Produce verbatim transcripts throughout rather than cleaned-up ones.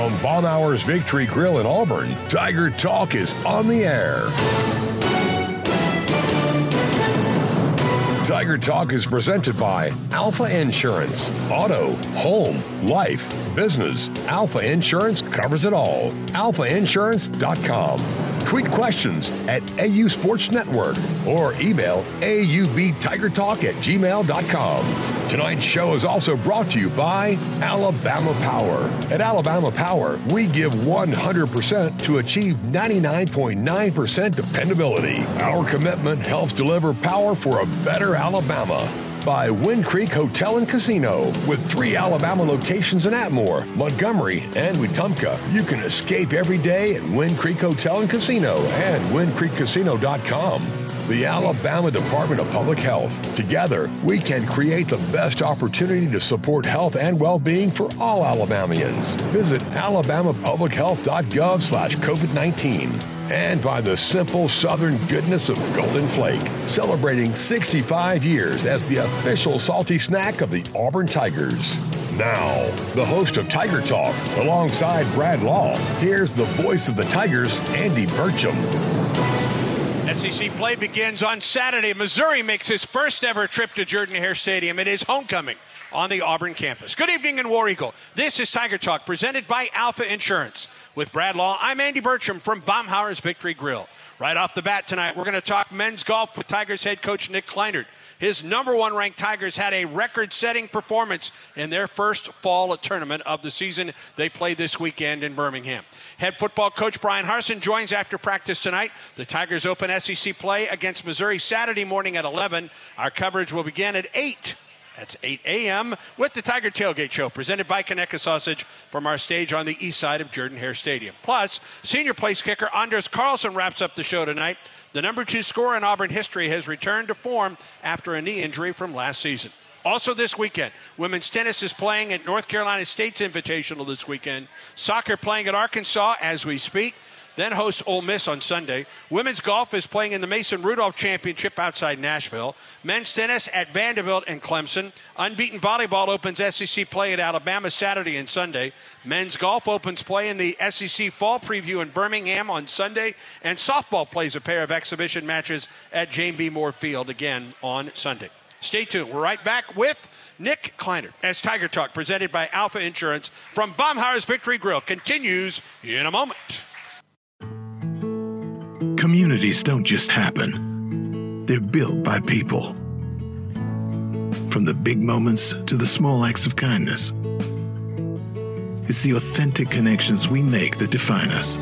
From Baumhower's Victory Grill in Auburn, Tiger Talk is on the air. Tiger Talk is presented by Alpha Insurance. Auto, home, life, business. Alpha Insurance covers it all. alpha insurance dot com. Tweet questions at A U Sports Network or email A U B Tiger Talk at gmail dot com. Tonight's show is also brought to you by Alabama Power. At Alabama Power, we give one hundred percent to achieve ninety-nine point nine percent dependability. Our commitment helps deliver power for a better Alabama. By Wind Creek Hotel and Casino. With three Alabama locations in Atmore, Montgomery, and Wetumpka, you can escape every day at Wind Creek Hotel and Casino and wind creek casino dot com. The Alabama Department of Public Health. Together, we can create the best opportunity to support health and well-being for all Alabamians. Visit alabama public health dot gov slash covid nineteen. And by the simple Southern goodness of Golden Flake, celebrating sixty-five years as the official salty snack of the Auburn Tigers. Now, the host of Tiger Talk, alongside Brad Law, here's the voice of the Tigers, Andy Burcham. S E C play begins on Saturday. Missouri makes his first ever trip to Jordan-Hare Stadium. It is homecoming on the Auburn campus. Good evening in War Eagle. This is Tiger Talk, presented by Alpha Insurance. With Brad Law, I'm Andy Burcham from Baumhower's Victory Grill. Right off the bat tonight, we're going to talk men's golf with Tigers head coach Nick Kleinert. His number one ranked Tigers had a record-setting performance in their first fall tournament of the season. They played this weekend in Birmingham. Head football coach Brian Harsin joins after practice tonight. The Tigers open S E C play against Missouri Saturday morning at eleven. Our coverage will begin at eight. That's eight a.m. with the Tiger Tailgate Show, presented by Conecuh Sausage from our stage on the east side of Jordan-Hare Stadium. Plus, senior place kicker Anders Carlson wraps up the show tonight. The number two scorer in Auburn history has returned to form after a knee injury from last season. Also this weekend, women's tennis is playing at North Carolina State's Invitational this weekend. Soccer playing at Arkansas as we speak. Then hosts Ole Miss on Sunday. Women's golf is playing in the Mason Rudolph Championship outside Nashville. Men's tennis at Vanderbilt and Clemson. Unbeaten volleyball opens S E C play at Alabama Saturday and Sunday. Men's golf opens play in the S E C Fall Preview in Birmingham on Sunday. And softball plays a pair of exhibition matches at Jane B. Moore Field again on Sunday. Stay tuned. We're right back with Nick Kleinert as Tiger Talk, presented by Alpha Insurance from Baumhower's Victory Grill, continues in a moment. Communities don't just happen. They're built by people. From the big moments to the small acts of kindness. It's the authentic connections we make that define us.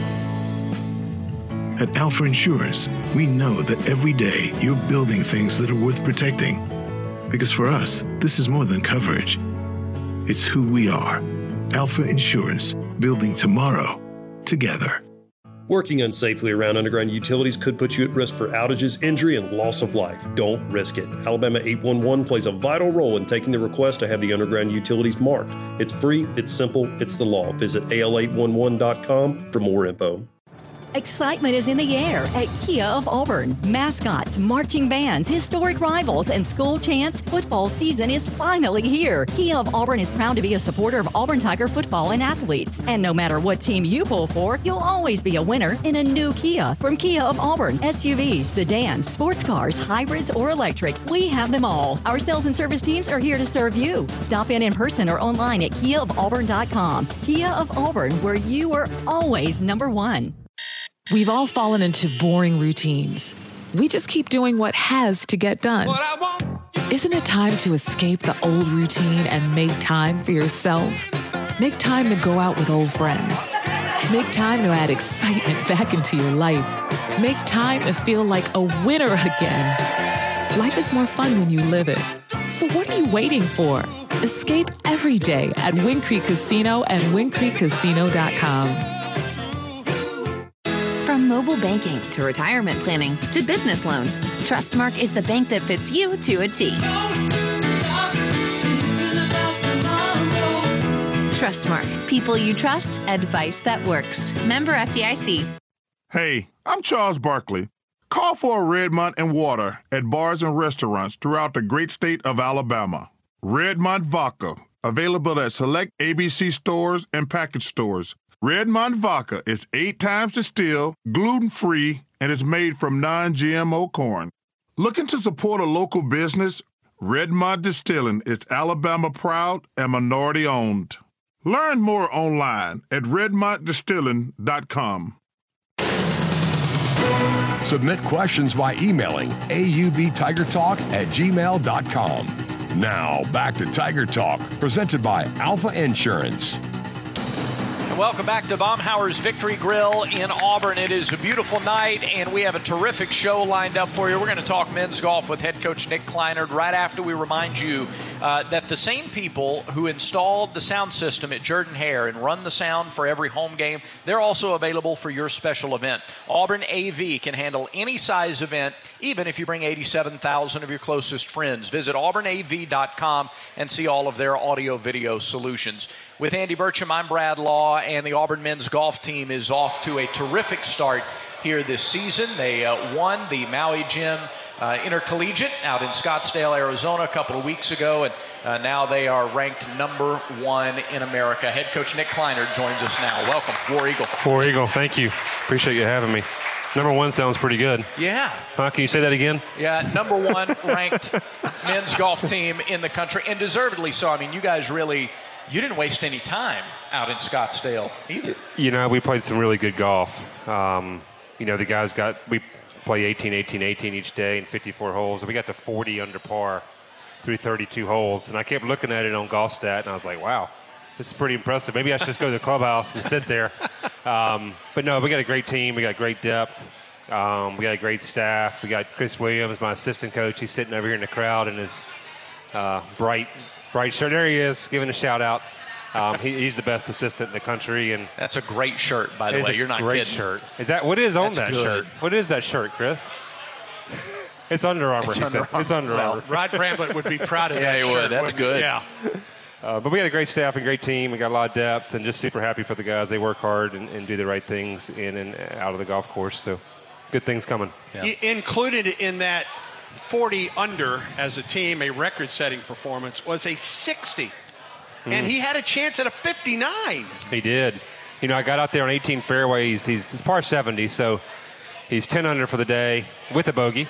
At Alpha Insurance, we know that every day you're building things that are worth protecting. Because for us, this is more than coverage. It's who we are. Alpha Insurance, building tomorrow together. Working unsafely around underground utilities could put you at risk for outages, injury, and loss of life. Don't risk it. Alabama eight one one plays a vital role in taking the request to have the underground utilities marked. It's free, it's simple, it's the law. Visit A L eight one one dot com for more info. Excitement is in the air at Kia of Auburn. Mascots, marching bands, historic rivals, and school chants. Football season is finally here. Kia of Auburn is proud to be a supporter of Auburn Tiger football and athletes. And no matter what team you pull for, you'll always be a winner in a new Kia from Kia of Auburn. S U Vs, sedans, sports cars, hybrids, or electric. We have them all. Our sales and service teams are here to serve you. Stop in in person or online at kia of auburn dot com. Kia of Auburn, where you are always number one. We've all fallen into boring routines. We just keep doing what has to get done. Isn't it time to escape the old routine and make time for yourself? Make time to go out with old friends. Make time to add excitement back into your life. Make time to feel like a winner again. Life is more fun when you live it. So what are you waiting for? Escape every day at Wind Creek Casino and wind creek casino dot com. From mobile banking to retirement planning to business loans, Trustmark is the bank that fits you to a T. Trustmark. People you trust. Advice that works. Member F D I C. Hey, I'm Charles Barkley. Call for a Redmont and water at bars and restaurants throughout the great state of Alabama. Redmont Vodka Available at select A B C stores and package stores. Redmont Vodka is eight times distilled, gluten-free, and is made from non-G M O corn. Looking to support a local business? Redmont Distilling is Alabama proud and minority owned. Learn more online at redmont distilling dot com. Submit questions by emailing A U B Tiger Talk at gmail dot com. Now, back to Tiger Talk, presented by Alpha Insurance. Welcome back to Baumhauer's Victory Grill in Auburn. It is a beautiful night, and we have a terrific show lined up for you. We're going to talk men's golf with head coach Nick Kleinert right after we remind you uh, that the same people who installed the sound system at Jordan-Hare and run the sound for every home game, they're also available for your special event. Auburn A V can handle any size event, even if you bring eighty-seven thousand of your closest friends. Visit auburn a v dot com and see all of their audio-video solutions. With Andy Burcham, I'm Brad Law, and the Auburn men's golf team is off to a terrific start here this season. They uh, won the Maui Jim uh, Intercollegiate out in Scottsdale, Arizona a couple of weeks ago, and uh, now they are ranked number one in America. Head coach Nick Kleinert joins us now. Welcome, War Eagle. War Eagle, thank you. Appreciate you having me. Number one sounds pretty good. Yeah. Huh, can you say that again? Yeah, number one ranked men's golf team in the country, and deservedly so. I mean, you guys really... You didn't waste any time out in Scottsdale either. You know, we played some really good golf. Um, you know, the guys got, we play eighteen, eighteen, eighteen each day in fifty-four holes, and we got to forty under par through thirty-two holes. And I kept looking at it on GolfStat, and I was like, wow, this is pretty impressive. Maybe I should just go to the clubhouse and sit there. Um, but no, we got a great team. We got great depth. Um, we got a great staff. We got Chris Williams, my assistant coach. He's sitting over here in the crowd in his uh, bright Bright shirt. There he is, giving a shout out. Um, he, he's the best assistant in the country, and that's a great shirt, by the way. You're not great kidding. Shirt. Is that what is on that's that good. shirt? What is that shirt, Chris? It's Under Armour. It's, he under said. It's Under well, Armour. Rod Bramlett would be proud of yeah, that he shirt. would. That's good. Yeah. Uh, but we got a great staff and great team. We got a lot of depth, and just super happy for the guys. They work hard and, and do the right things in and out of the golf course. So, good things coming. Yeah. I- included in that forty under as a team, a record-setting performance, was a sixty. Mm. And he had a chance at a fifty-nine. He did. You know, I got out there on eighteen fairways. He's, he's par seventy, so he's ten under for the day with a bogey.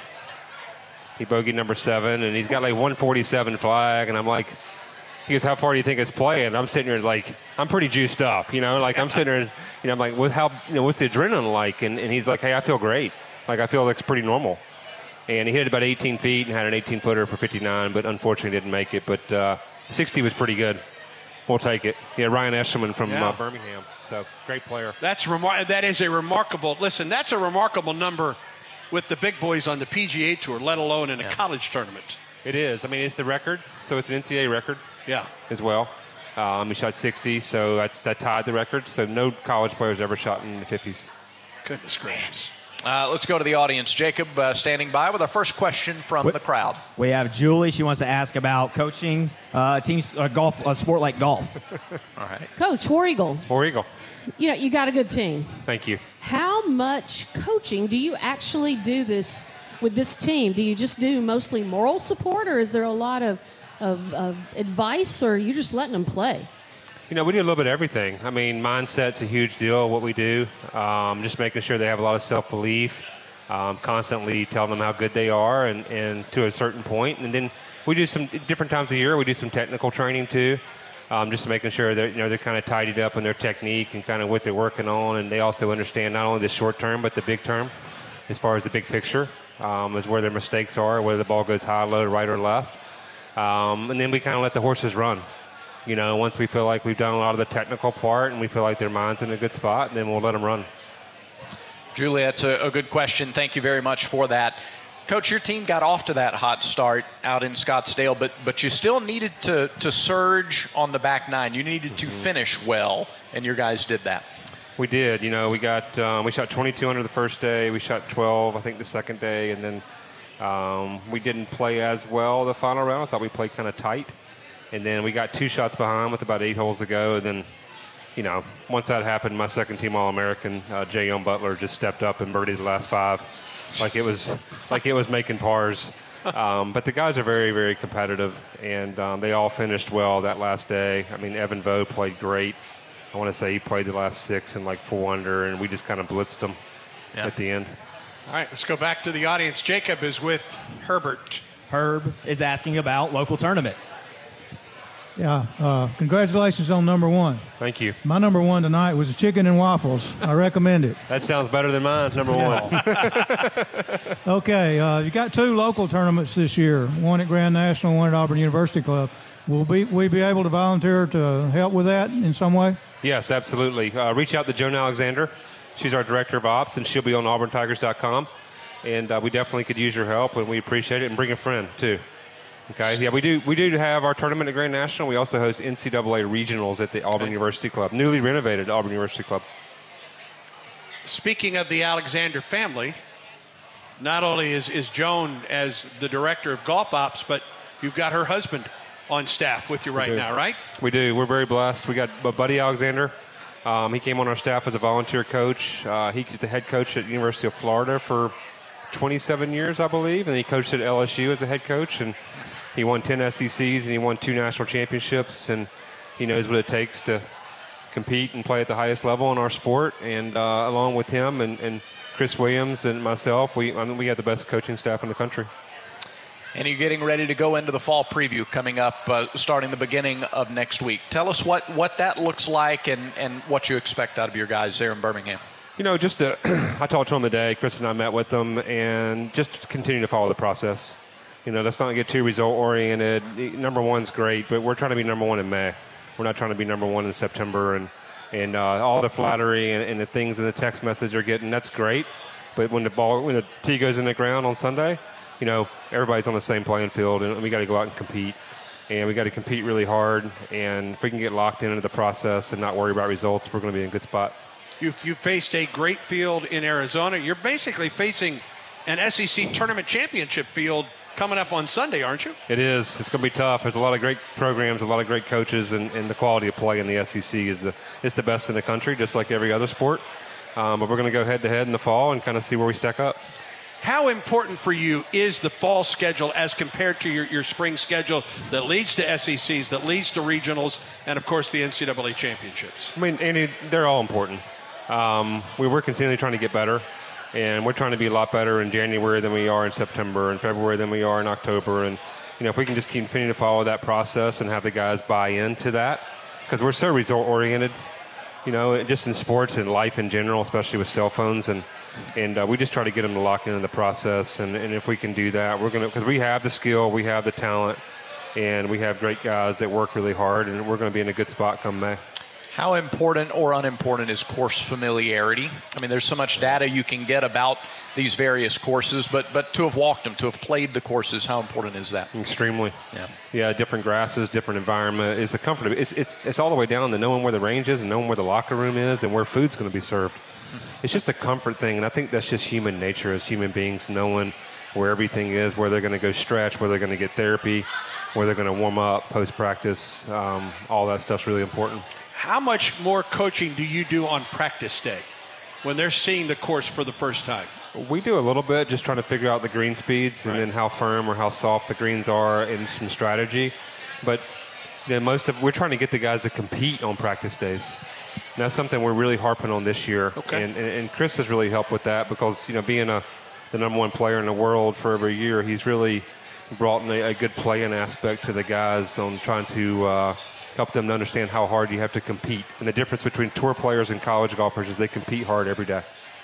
He bogeyed number seven, and he's got like one forty-seven flag, and I'm like, he goes, how far do you think it's playing? And I'm sitting here like, I'm pretty juiced up, you know, like I'm sitting there, you know, I'm like, what, how, you know, what's the adrenaline like? And, and he's like, hey, I feel great. Like, I feel like it's pretty normal. And he hit it about eighteen feet and had an eighteen-footer for fifty-nine, but unfortunately didn't make it. But uh, sixty was pretty good. We'll take it. Yeah, Ryan Eshelman from yeah. uh, Birmingham. So, great player. That's remar- That is a remarkable – listen, that's a remarkable number with the big boys on the P G A Tour, let alone in a yeah. college tournament. It is. I mean, it's the record, so it's an N C double A record yeah. as well. Um, he shot sixty, so that's that tied the record. So no college players ever shot in the fifties. Goodness gracious. Uh, let's go to the audience. Jacob uh, standing by with our first question from we, the crowd. We have Julie. She wants to ask about coaching uh, teams, uh, golf, a sport like golf. All right. Coach, War Eagle. War Eagle. You know, you got a good team. Thank you. How much coaching do you actually do this with this team? Do you just do mostly moral support, or is there a lot of, of, of advice, or are you just letting them play? You know, we do a little bit of everything. I mean, mindset's a huge deal, what we do. Um, just making sure they have a lot of self-belief, um, constantly telling them how good they are and, and to a certain point. And then we do some different times of year. We do some technical training, too, um, just making sure that, you know, they're kind of tidied up in their technique and kind of what they're working on. And they also understand not only the short term, but the big term as far as the big picture, um, is where their mistakes are, whether the ball goes high, low, right, or left. Um, and then we kind of let the horses run. You know, once we feel like we've done a lot of the technical part and we feel like their mind's in a good spot, then we'll let them run. Julie, that's a, a good question. Thank you very much for that. Coach, your team got off to that hot start out in Scottsdale, but but you still needed to, to surge on the back nine. You needed to finish well, and your guys did that. We did. You know, we got um, we shot twenty-two under the first day. We shot twelve, I think, the second day, and then um, we didn't play as well the final round. I thought we played kind of tight. And then we got two shots behind with about eight holes to go. And then, you know, once that happened, my second team All-American, uh, Jay Young Butler, just stepped up and birdied the last five, like it was like it was making pars. um, but the guys are very, very competitive, and um, they all finished well that last day. I mean, Evan Vo played great. I want to say he played the last six in like four under, and we just kind of blitzed him yeah. at the end. All right, let's go back to the audience. Jacob is with Herbert. Herb is asking about local tournaments. Yeah, uh, congratulations on number one. Thank you. My number one tonight was a chicken and waffles. I recommend it. That sounds better than mine, number one. Okay, uh, you got two local tournaments this year, one at Grand National, one at Auburn University Club. Will be, we be able to volunteer to help with that in some way? Yes, absolutely. Uh, reach out to Joan Alexander. She's our Director of Ops, and she'll be on auburn tigers dot com. And uh, we definitely could use your help, and we appreciate it. And bring a friend, too. Okay, yeah, we do we do have our tournament at Grand National. We also host N C double A regionals at the Auburn okay. University Club, newly renovated Auburn University Club. Speaking of the Alexander family, not only is, is Joan as the Director of Golf Ops, but you've got her husband on staff with you right now, right? We do. We're very blessed. We got Buddy Alexander. Um, he came on our staff as a volunteer coach. Uh, he was the head coach at University of Florida for twenty-seven years, I believe, and he coached at L S U as a head coach, and he won ten S E Cs, and he won two national championships, and he knows what it takes to compete and play at the highest level in our sport. And uh, along with him and, and Chris Williams and myself, we I mean, we have the best coaching staff in the country. And you're getting ready to go into the fall preview coming up uh, starting the beginning of next week. Tell us what, what that looks like and, and what you expect out of your guys there in Birmingham. You know, just to, I talked to them today. Chris and I met with them, and just to continue to follow the process. You know, let's not get too result-oriented. Number one's great, but we're trying to be number one in May. We're not trying to be number one in September. And, and uh, all the flattery and, and the things in the text message are getting, that's great. But when the ball, when the tee goes in the ground on Sunday, you know, everybody's on the same playing field, and we got to go out and compete. And we got to compete really hard. And if we can get locked into the process and not worry about results, we're going to be in a good spot. You've, you've faced a great field in Arizona. You're basically facing an S E C tournament championship field coming up on Sunday, aren't you? It is. It's going to be tough. There's a lot of great programs, a lot of great coaches, and, and the quality of play in the S E C is the is the best in the country, just like every other sport. Um, but we're going to go head-to-head in the fall and kind of see where we stack up. How important for you is the fall schedule as compared to your, your spring schedule that leads to S E Cs, that leads to regionals, and, of course, the N C double A championships? I mean, Andy, they're all important. Um, we were continually trying to get better, and we're trying to be a lot better in January than we are in September, and February than we are in October. And, you know, if we can just continue to follow that process and have the guys buy into that, because we're so result-oriented, you know, just in sports and life in general, especially with cell phones, and And uh, we just try to get them to lock into the process. And, and if we can do that, we're going to, because we have the skill, we have the talent, and we have great guys that work really hard, and we're going to be in a good spot come May. How important or unimportant is course familiarity? I mean, there's so much data you can get about these various courses, but but to have walked them, to have played the courses, how important is that? Extremely. Yeah. Yeah, different grasses, different environment. It's the comfort of it. It's, it's, it's all the way down to knowing where the range is and knowing where the locker room is and where food's going to be served. It's just a comfort thing, and I think that's just human nature as human beings, knowing where everything is, where they're going to go stretch, where they're going to get therapy, where they're going to warm up post-practice. Um, all that stuff's really important. How much more coaching do you do on practice day when they're seeing the course for the first time? We do a little bit, just trying to figure out the green speeds and right. then how firm or how soft the greens are and some strategy. But you know, most of we're trying to get the guys to compete on practice days. And that's something we're really harping on this year. Okay. And, and, and Chris has really helped with that because, you know, being a the number one player in the world for every year, he's really brought in a, a good playing aspect to the guys on trying to uh, help them to understand how hard you have to compete. And the difference between tour players and college golfers is they compete hard every day.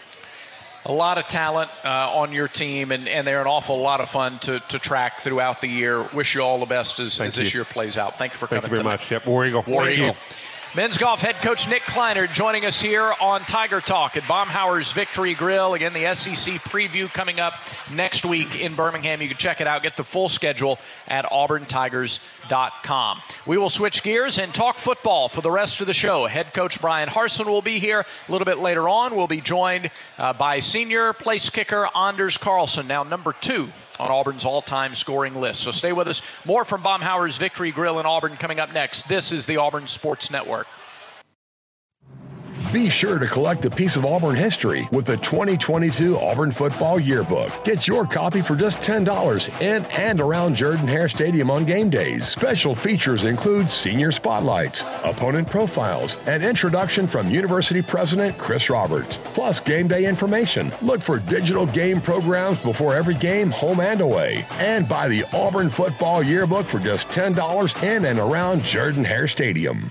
A lot of talent uh, on your team, and, and they're an awful lot of fun to, to track throughout the year. Wish you all the best as, as this year plays out. Thank you for Thank coming. Thank you very tonight. much. Yep, War Eagle. War Thank Eagle. you. Men's golf head coach Nick Kleinert joining us here on Tiger Talk at Baumhower's Victory Grill. Again, the S E C preview coming up next week in Birmingham. You can check it out, get the full schedule at auburn tigers dot com. We will switch gears and talk football for the rest of the show. Head coach Brian Harsin will be here a little bit later on. We'll be joined uh, by senior place kicker Anders Carlson, now number two on Auburn's all-time scoring list. So stay with us. More from Baumhower's Victory Grill in Auburn coming up next. This is the Auburn Sports Network. Be sure to collect a piece of Auburn history with the twenty twenty-two Auburn Football Yearbook. Get your copy for just ten dollars in and around Jordan-Hare Stadium on game days. Special features include senior spotlights, opponent profiles, and introduction from University President Chris Roberts, plus game day information. Look for digital game programs before every game, home and away. And buy the Auburn Football Yearbook for just ten dollars in and around Jordan-Hare Stadium.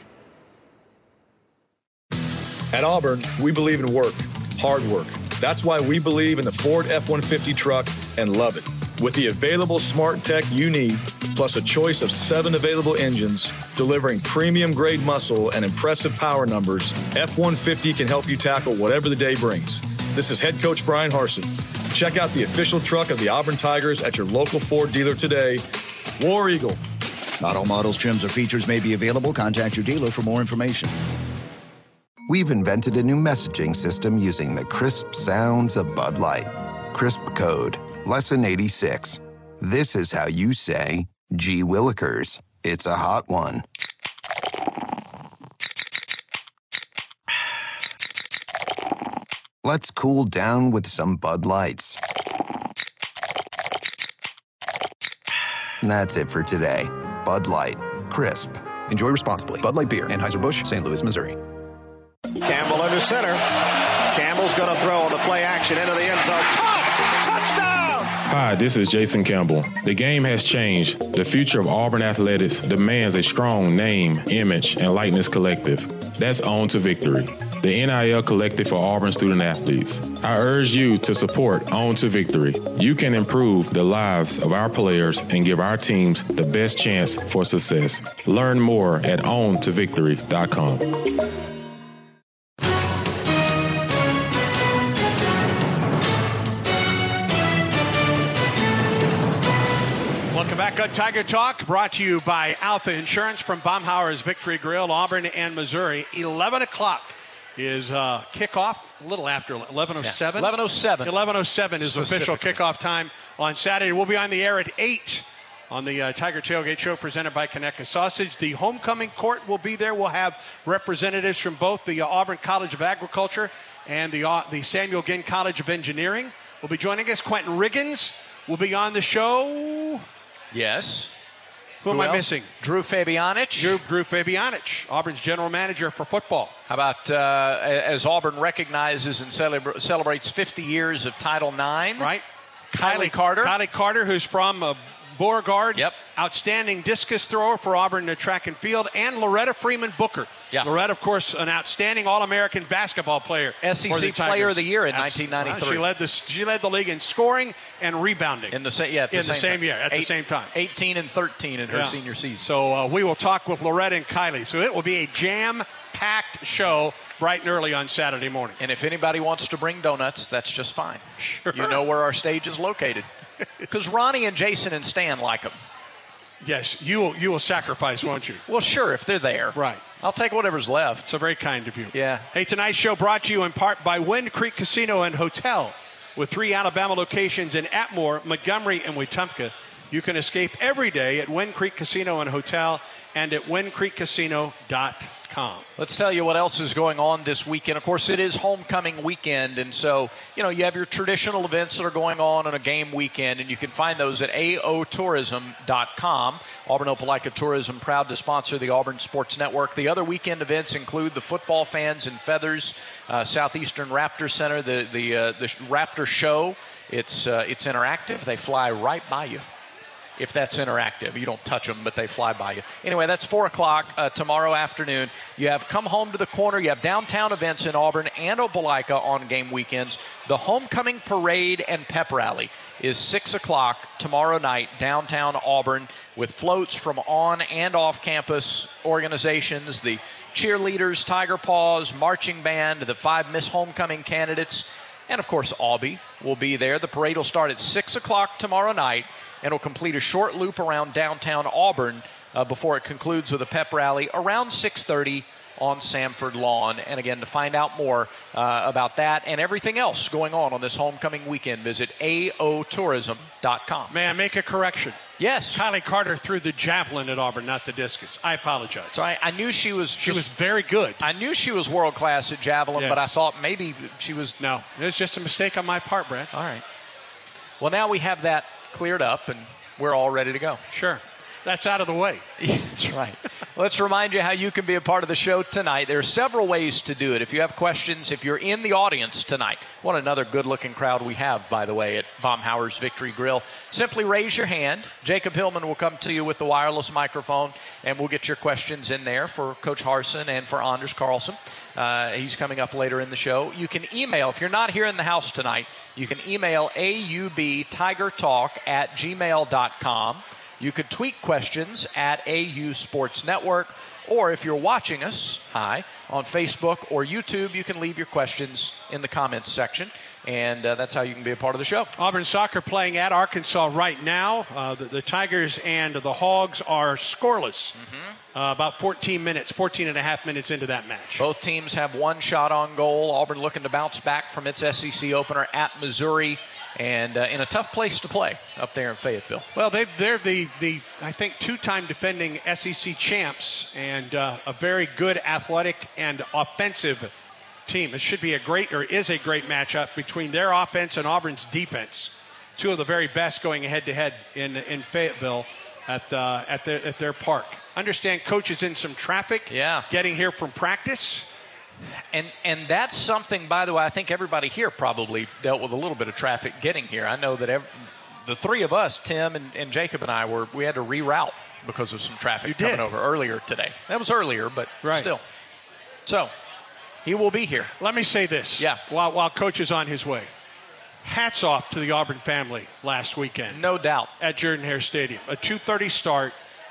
At Auburn, we believe in work, hard work. That's why we believe in the Ford F one fifty truck and love it. With the available smart tech you need, plus a choice of seven available engines, delivering premium grade muscle and impressive power numbers, F one fifty can help you tackle whatever the day brings. This is head coach Brian Harsin. Check out the official truck of the Auburn Tigers at your local Ford dealer today. War Eagle. Not all models, trims, or features may be available. Contact your dealer for more information. We've invented a new messaging system using the crisp sounds of Bud Light. Crisp Code, Lesson eighty-six. This is how you say, gee willikers, it's a hot one. Let's cool down with some Bud Lights. That's it for today. Bud Light. Crisp. Enjoy responsibly. Bud Light Beer, Anheuser-Busch, Saint Louis, Missouri. Campbell under center. Campbell's going to throw on the play action into the end zone. Caught! Touchdown! Hi, this is Jason Campbell. The game has changed. The future of Auburn athletics demands a strong name, image, and likeness collective. That's On to Victory, the N I L collective for Auburn student athletes. I urge you to support On to Victory. You can improve the lives of our players and give our teams the best chance for success. Learn more at on to victory dot com. Welcome back on Tiger Talk, brought to you by Alpha Insurance from Baumhauer's Victory Grill, Auburn and Missouri. eleven o'clock is uh, kickoff, a little after eleven oh seven. Yeah, eleven oh seven. eleven oh seven is official kickoff time on Saturday. We'll be on the air at eight on the uh, Tiger Tailgate Show presented by Conecuh Sausage. The homecoming court will be there. We'll have representatives from both the uh, Auburn College of Agriculture and the, uh, the Samuel Ginn College of Engineering. Will be joining us. Quentin Riggins will be on the show. Yes. Who, Who am else? I missing? Drew Fabianich. Drew, Drew Fabianich, Auburn's general manager for football. How about uh, as Auburn recognizes and celebra- celebrates fifty years of Title nine? Right. Kylie, Kylie Carter. Kylie Carter, who's from uh, Beauregard. Yep. Outstanding discus thrower for Auburn uh, track and field. And Loretta Freeman Booker. Yeah. Loretta, of course, an outstanding All-American basketball player. S E C Player of the Year in nineteen ninety-three. Well, she led the she led the league in scoring and rebounding in the same yeah, in the same, same year at Eight, the same time. eighteen and thirteen in her yeah. senior season. So uh, we will talk with Loretta and Kylie. So it will be a jam-packed show bright and early on Saturday morning. And if anybody wants to bring donuts, that's just fine. Sure. You know where our stage is located. Because Ronnie and Jason and Stan like them. Yes, you will, you will sacrifice, won't you? Well, sure, if they're there. Right. I'll take whatever's left. So very kind of you. Yeah. Hey, tonight's show brought to you in part by Wind Creek Casino and Hotel. With three Alabama locations in Atmore, Montgomery, and Wetumpka, you can escape every day at Wind Creek Casino and Hotel and at wind creek casino dot com. Let's tell you what else is going on this weekend. Of course, it is homecoming weekend, and so, you know, you have your traditional events that are going on on a game weekend, and you can find those at A O tourism dot com. Auburn Opelika Tourism, proud to sponsor the Auburn Sports Network. The other weekend events include the Football Fans and Feathers, uh, Southeastern Raptor Center, the the uh, the Raptor Show. It's uh, it's interactive. They fly right by you. If that's interactive. You don't touch them, but they fly by you. Anyway, that's four o'clock uh, tomorrow afternoon. You have Come Home to the Corner. You have downtown events in Auburn and Opelika on game weekends. The Homecoming Parade and Pep Rally is six o'clock tomorrow night, downtown Auburn, with floats from on and off campus organizations, the cheerleaders, Tiger Paws, marching band, the five Miss Homecoming candidates, and of course Aubie will be there. The parade will start at six o'clock tomorrow night and will complete a short loop around downtown Auburn uh, before it concludes with a pep rally around six thirty on Sanford Lawn. And again, to find out more uh, about that and everything else going on on this homecoming weekend, visit A O tourism dot com. May I make a correction? Yes. Kylie Carter threw the javelin at Auburn, not the discus. I apologize. So I, I knew she was She just, was very good. I knew she was world-class at javelin, Yes. but I thought maybe she was... No, it was just a mistake on my part, Brad. All right. Well, now we have that cleared up, and we're all ready to go. Sure. That's out of the way. That's right. Let's remind you how you can be a part of the show tonight. There are several ways to do it. If you have questions, if you're in the audience tonight, what another good-looking crowd we have, by the way, at Baumhauer's Victory Grill. Simply raise your hand. Jacob Hillman will come to you with the wireless microphone, and we'll get your questions in there for Coach Harsin and for Anders Carlson. Uh, he's coming up later in the show. You can email, if you're not here in the house tonight, you can email A U B Tiger Talk at gmail dot com. You could tweet questions at A U Sports Network, or if you're watching us, hi, on Facebook or YouTube, you can leave your questions in the comments section, and uh, that's how you can be a part of the show. Auburn soccer playing at Arkansas right now. Uh, the, the Tigers and the Hogs are scoreless. Mm-hmm. Uh, about fourteen minutes, fourteen and a half minutes into that match. Both teams have one shot on goal. Auburn looking to bounce back from its S E C opener at Missouri, and uh, in a tough place to play up there in Fayetteville. Well, they've, they're the, the, I think, two-time defending S E C champs and uh, a very good athletic and offensive team. It should be a great, or is a great matchup between their offense and Auburn's defense. Two of the very best going head-to-head in in Fayetteville at the, at the, at their park. Understand Coach is in some traffic. Yeah. Getting here from practice. And and that's something, by the way, I think everybody here probably dealt with a little bit of traffic getting here. I know that every, the three of us, Tim and, and Jacob and I, were we had to reroute because of some traffic You coming did. over earlier today. That was earlier, but Right. still. So, he will be here. Let me say this. Yeah. While, while Coach is on his way. Hats off to the Auburn family last weekend. No doubt. At Jordan-Hare Stadium. A two thirty start,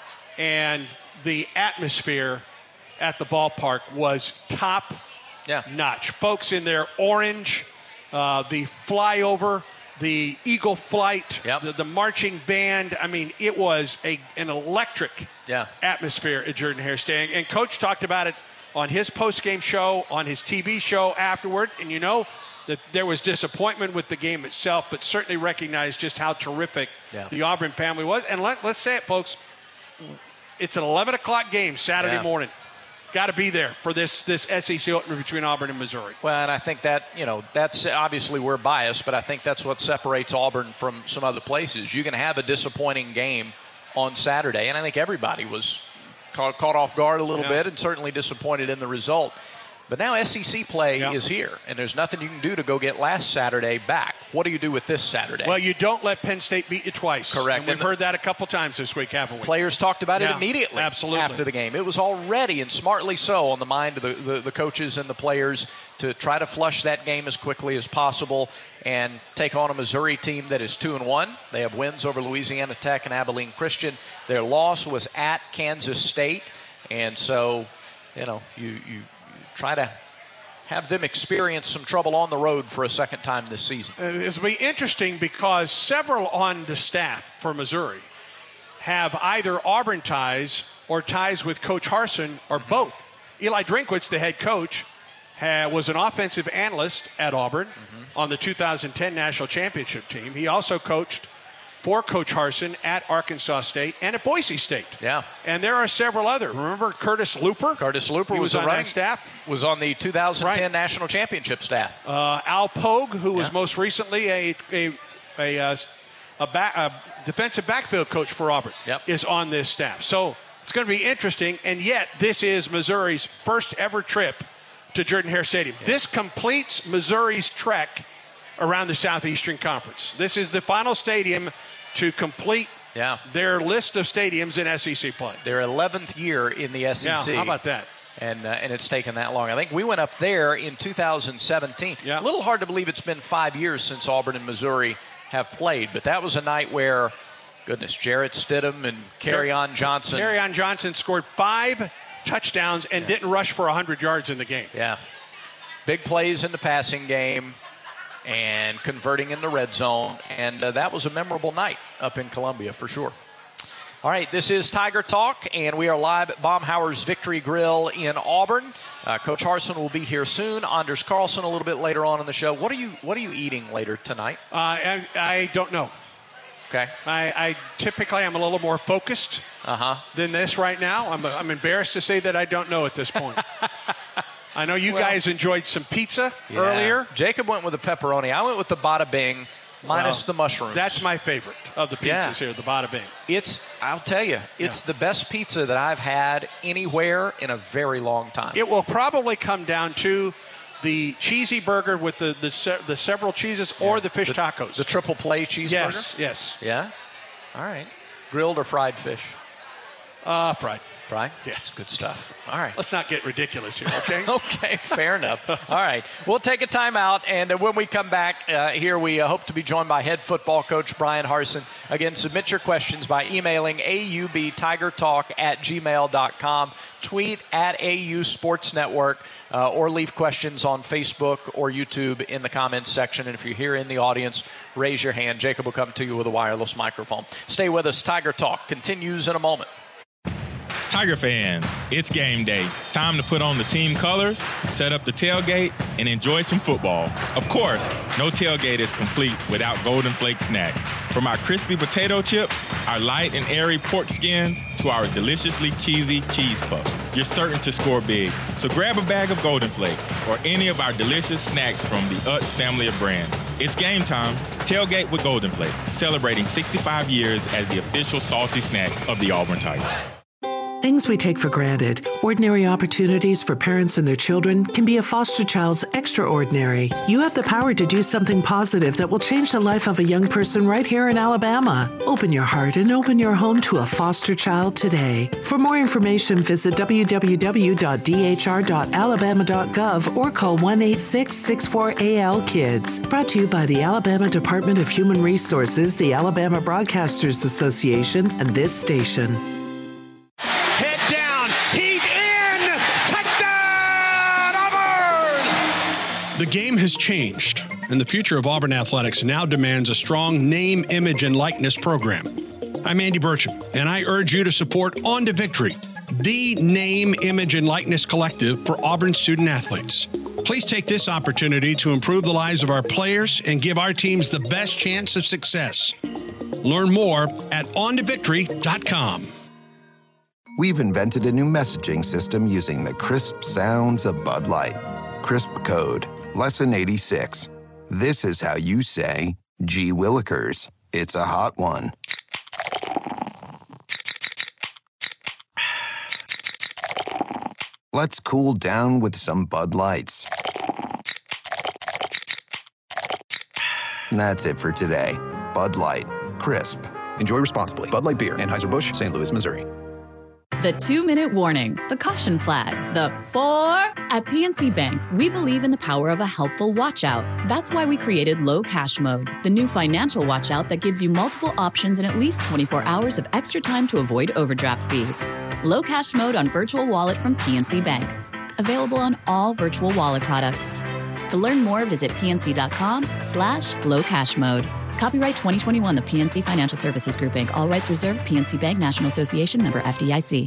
and the atmosphere at the ballpark was top yeah. notch. Folks in their orange, uh, the flyover, the Eagle Flight, Yep. the, the marching band. I mean, it was a an electric Yeah. atmosphere at Jordan-Hare Stadium. And Coach talked about it on his post-game show, on his T V show afterward. And you know that there was disappointment with the game itself, but certainly recognized just how terrific Yeah. the Auburn family was. And let, let's say it, folks, it's an eleven o'clock game Saturday Yeah. morning. Got to be there for this this S E C opener between Auburn and Missouri. Well, and I think that, you know, that's obviously we're biased, but I think that's what separates Auburn from some other places. You can have a disappointing game on Saturday, and I think everybody was caught, caught off guard a little Yeah. bit and certainly disappointed in the result. But now S E C play Yeah. is here, and there's nothing you can do to go get last Saturday back. What do you do with this Saturday? Well, you don't let Penn State beat you twice. Correct. And we've And the- heard that a couple times this week, haven't we? Players talked about it Yeah, immediately absolutely. after the game. It was already, and smartly so, on the mind of the, the, the coaches and the players to try to flush that game as quickly as possible and take on a Missouri team that is two and one. They have wins over Louisiana Tech and Abilene Christian. Their loss was at Kansas State, and so, you know, you, you, you try to have them experience some trouble on the road for a second time this season. Uh, It'll be interesting because several on the staff for Missouri have either Auburn ties or ties with Coach Harsin or Mm-hmm. both. Eli Drinkwitz, the head coach, ha- was an offensive analyst at Auburn Mm-hmm. on the two thousand ten national championship team. He also coached for Coach Harsin at Arkansas State and at Boise State. Yeah. And there are several other. Remember Curtis Looper? Curtis Looper He was, was, on the running that staff. Was on the two thousand ten Right. national championship staff. Uh, Al Pogue, who was Yeah. most recently a a a, uh, a, back, a defensive backfield coach for Auburn, Yep. is on this staff. So it's going to be interesting. And yet, this is Missouri's first ever trip to Jordan-Hare Stadium. Yeah. This completes Missouri's trek around the Southeastern Conference. This is the final stadium to complete Yeah. their list of stadiums in S E C play. Their eleventh year in the S E C. Yeah, how about that? And, uh, and it's taken that long. I think we went up there in two thousand seventeen. Yeah. A little hard to believe it's been five years since Auburn and Missouri have played, but that was a night where, goodness, Jarrett Stidham and Kerryon Johnson. Kerryon Johnson scored five touchdowns and didn't rush for one hundred yards in the game. Yeah. Big plays in the passing game and converting in the red zone. And uh, that was a memorable night up in Columbia for sure. All right, this is Tiger Talk, and we are live at Baumhower's Victory Grill in Auburn. Uh, Coach Harsin will be here soon. Anders Carlson a little bit later on in the show. What are you What are you eating later tonight? Uh, I, I don't know. Okay. I, I typically am a little more focused uh-huh. than this right now. I'm, I'm embarrassed to say that I don't know at this point. I know you well, guys enjoyed some pizza yeah. earlier. Jacob went with the pepperoni. I went with the bada bing. Minus well, the mushrooms. That's my favorite of the pizzas yeah. here, the Bada Bing. It's, I'll tell you, it's yeah. the best pizza that I've had anywhere in a very long time. It will probably come down to the cheesy burger with the the, se- the several cheeses yeah. or the fish the, tacos. The triple play cheeseburger? Yes, yes. Yeah? All right. Grilled or fried fish? Uh, fried. Fried? Yeah. It's good stuff. All right. Let's not get ridiculous here, okay? Okay, fair enough. All right. We'll take a timeout, and uh, when we come back uh, here, we uh, hope to be joined by head football coach Brian Harsin. Again, submit your questions by emailing aubtigertalk at gmail dot com, tweet at A U Sports Network, uh, or leave questions on Facebook or YouTube in the comments section. And if you're here in the audience, raise your hand. Jacob will come to you with a wireless microphone. Stay with us. Tiger Talk continues in a moment. Tiger fans, it's game day. Time to put on the team colors, set up the tailgate, and enjoy some football. Of course, no tailgate is complete without Golden Flake snacks. From our crispy potato chips, our light and airy pork skins, to our deliciously cheesy cheese puffs, you're certain to score big. So grab a bag of Golden Flake or any of our delicious snacks from the Utz family of brands. It's game time. Tailgate with Golden Flake, celebrating sixty-five years as the official salty snack of the Auburn Tigers. Things we take for granted, ordinary opportunities for parents and their children, can be a foster child's extraordinary. You have the power to do something positive that will change the life of a young person right here in Alabama. Open your heart and open your home to a foster child today. For more information, visit w w w dot d h r dot alabama dot gov or call one eight six six four A L KIDS. Brought to you by the Alabama Department of Human Resources, the Alabama Broadcasters Association, and this station. Head down. He's in. Touchdown, Auburn! The game has changed, and the future of Auburn athletics now demands a strong name, image, and likeness program. I'm Andy Burcham, and I urge you to support On to Victory, the name, image, and likeness collective for Auburn student athletes. Please take this opportunity to improve the lives of our players and give our teams the best chance of success. Learn more at on to victory dot com. We've invented a new messaging system using the crisp sounds of Bud Light. Crisp Code, Lesson eighty-six. This is how you say, gee willikers, it's a hot one. Let's cool down with some Bud Lights. That's it for today. Bud Light. Crisp. Enjoy responsibly. Bud Light Beer, Anheuser-Busch, Saint Louis, Missouri. The two-minute warning, the caution flag, the four. At P N C Bank, we believe in the power of a helpful watch-out. That's why we created Low Cash Mode, the new financial watch-out that gives you multiple options and at least twenty-four hours of extra time to avoid overdraft fees. Low Cash Mode on Virtual Wallet from P N C Bank. Available on all virtual wallet products. To learn more, visit pnc.com slash low cash mode. Copyright twenty twenty-one, the P N C Financial Services Group, Incorporated. All rights reserved. P N C Bank, National Association, member F D I C.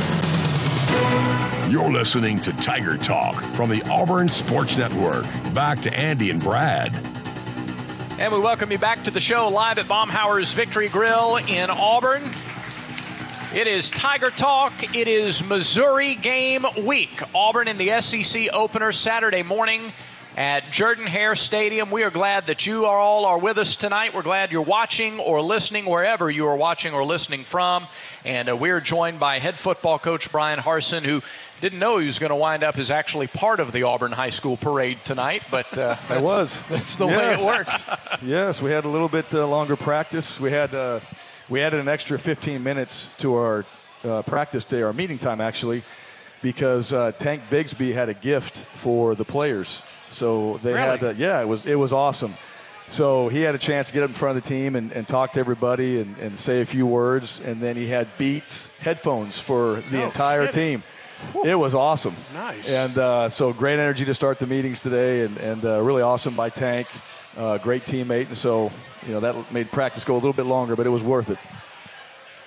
You're listening to Tiger Talk from the Auburn Sports Network. Back to Andy and Brad. And we welcome you back to the show live at Baumhower's Victory Grill in Auburn. It is Tiger Talk. It is Missouri game week. Auburn in the S E C opener Saturday morning at Jordan-Hare Stadium. We are glad that you are all are with us tonight. We're glad you're watching or listening wherever you are watching or listening from. And uh, we're joined by head football coach Brian Harsin, who didn't know he was going to wind up as actually part of the Auburn High School parade tonight. But uh, it was. That's the yes. way it works. Yes, we had a little bit uh, longer practice. We had uh, we added an extra fifteen minutes to our uh, practice day, our meeting time actually, because uh, Tank Bigsby had a gift for the players. So they really? had, uh, yeah, it was it was awesome. So he had a chance to get up in front of the team and, and talk to everybody and, and say a few words. And then he had Beats headphones for the no entire kidding. team. Whew. It was awesome. Nice. And uh, so great energy to start the meetings today, and, and uh, really awesome by Tank. Uh, great teammate. And so, you know, that made practice go a little bit longer, but it was worth it.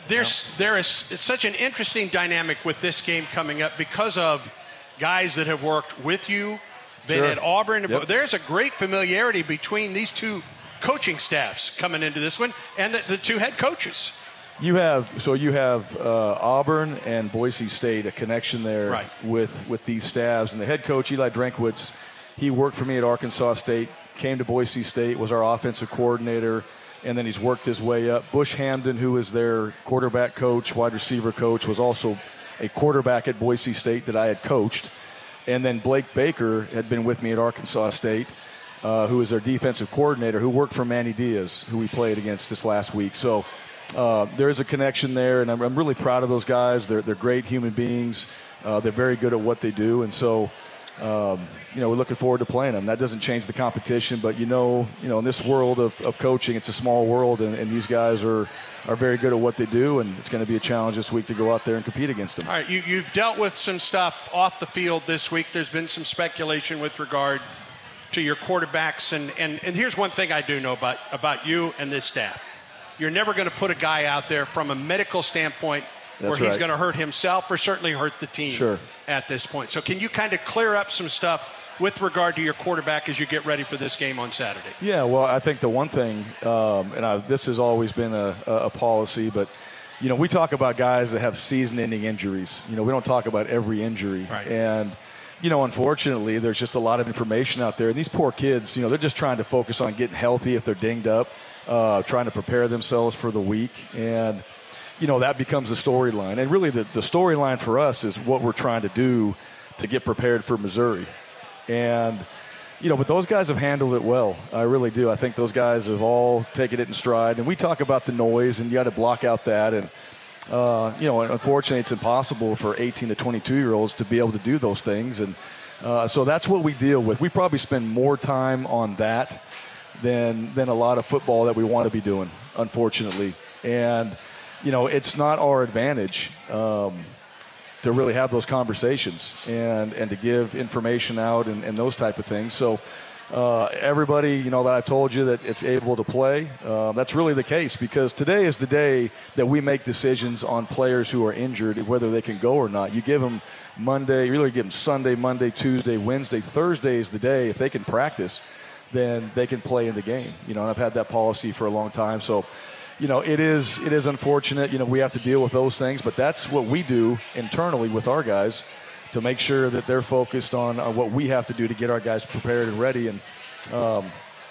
There's there is such an interesting dynamic with this game coming up because of guys that have worked with you, been Sure. at Auburn. Yep. There's a great familiarity between these two coaching staffs coming into this one and the, the two head coaches. You have so you have uh, Auburn and Boise State, a connection there Right. with with these staffs. And the head coach Eli Drinkwitz, he worked for me at Arkansas State, came to Boise State, was our offensive coordinator, and then he's worked his way up. Bush Hamden, who was their quarterback coach, wide receiver coach, was also a quarterback at Boise State that I had coached. And then Blake Baker had been with me at Arkansas State, uh, who was their defensive coordinator, who worked for Manny Diaz, who we played against this last week. So uh, there's a connection there, and I'm, I'm really proud of those guys. They're, they're great human beings. Uh, they're very good at what they do, and so um, you know, we're looking forward to playing them. That doesn't change the competition, but you know, you know, in this world of, of coaching, it's a small world, and, and these guys are, are very good at what they do, and it's going to be a challenge this week to go out there and compete against them. All right, you, you've dealt with some stuff off the field this week. There's been some speculation with regard to your quarterbacks, and, and, and here's one thing I do know about, about you and this staff. You're never going to put a guy out there from a medical standpoint That's where he's right. going to hurt himself or certainly hurt the team Sure. at this point. So can you kind of clear up some stuff with regard to your quarterback as you get ready for this game on Saturday? Yeah, well, I think the one thing, um, and I, this has always been a, a policy, but, you know, we talk about guys that have season-ending injuries. You know, we don't talk about every injury. Right. And, you know, unfortunately, there's just a lot of information out there. And these poor kids, you know, they're just trying to focus on getting healthy if they're dinged up, uh, trying to prepare themselves for the week. And, you know, that becomes the storyline. And really the, the storyline for us is what we're trying to do to get prepared for Missouri. And, you know, but those guys have handled it well. I really do. I think those guys have all taken it in stride. And we talk about the noise, and you got to block out that. And, uh, you know, unfortunately, it's impossible for eighteen to twenty-two-year-olds to be able to do those things. And uh, so that's what we deal with. We probably spend more time on that than than a lot of football that we want to be doing, unfortunately. And, you know, it's not our advantage um, to really have those conversations and, and to give information out and, and those type of things. So uh, everybody, you know, that I've told you that it's able to play, uh, that's really the case, because today is the day that we make decisions on players who are injured, whether they can go or not. You give them Monday, you really give them Sunday, Monday, Tuesday, Wednesday. Thursday is the day, if they can practice, then they can play in the game. You know, and I've had that policy for a long time. So, you know, it is it is unfortunate. You know, we have to deal with those things, but that's what we do internally with our guys to make sure that they're focused on, on what we have to do to get our guys prepared and ready. And um,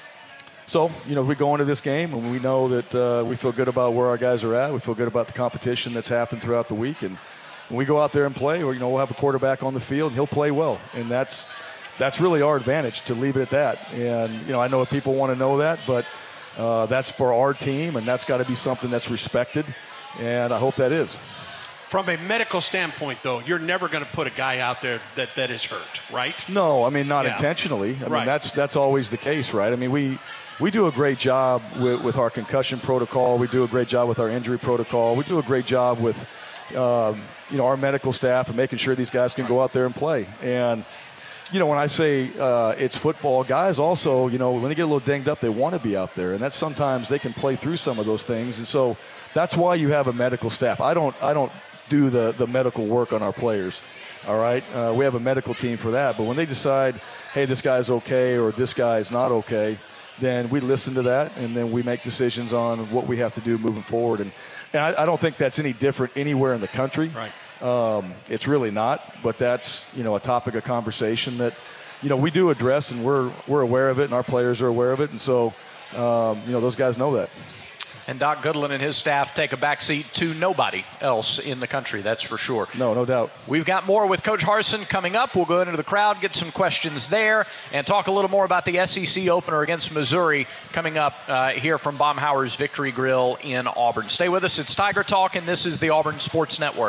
so, you know, we go into this game and we know that uh, we feel good about where our guys are at. We feel good about the competition that's happened throughout the week. And when we go out there and play, or, you know, we'll have a quarterback on the field and he'll play well. And that's that's really our advantage, to leave it at that. And, you know, I know people want to know that, but Uh, that's for our team, and that's got to be something that's respected, and I hope that is. From a medical standpoint, though, you're never going to put a guy out there that, that is hurt, right? No, I mean, not Yeah. intentionally. I Right. mean, that's that's always the case, right? I mean, we we do a great job with, with our concussion protocol. We do a great job with our injury protocol. We do a great job with, um, you know, our medical staff and making sure these guys can go out there and play. And you know, when I say uh, it's football, guys also, you know, when they get a little dinged up, they want to be out there. And that's sometimes they can play through some of those things. And so that's why you have a medical staff. I don't I don't do the, the medical work on our players, all right? Uh, we have a medical team for that. But when they decide, hey, this guy's okay or this guy is not okay, then we listen to that, and then we make decisions on what we have to do moving forward. And, and I, I don't think that's any different anywhere in the country. Right. Um, it's really not, but that's, you know, a topic of conversation that, you know, we do address, and we're we're aware of it, and our players are aware of it, and so, um, you know, those guys know that. And Doc Goodland and his staff take a backseat to nobody else in the country, that's for sure. No, no doubt. We've got more with Coach Harsin coming up. We'll go into the crowd, get some questions there, and talk a little more about the S E C opener against Missouri coming up uh, here from Baumhower's Victory Grill in Auburn. Stay with us. It's Tiger Talk, and this is the Auburn Sports Network.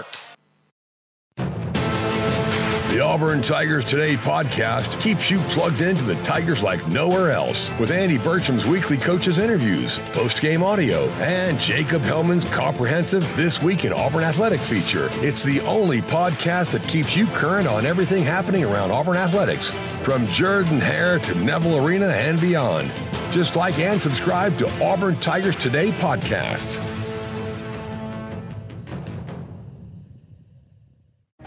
The Auburn Tigers Today podcast keeps you plugged into the Tigers like nowhere else, with Andy Burcham's weekly coaches interviews, post-game audio, and Jacob Hellman's comprehensive This Week in Auburn Athletics feature. It's the only podcast that keeps you current on everything happening around Auburn athletics, from Jordan-Hare to Neville Arena and beyond. Just like and subscribe to Auburn Tigers Today podcast.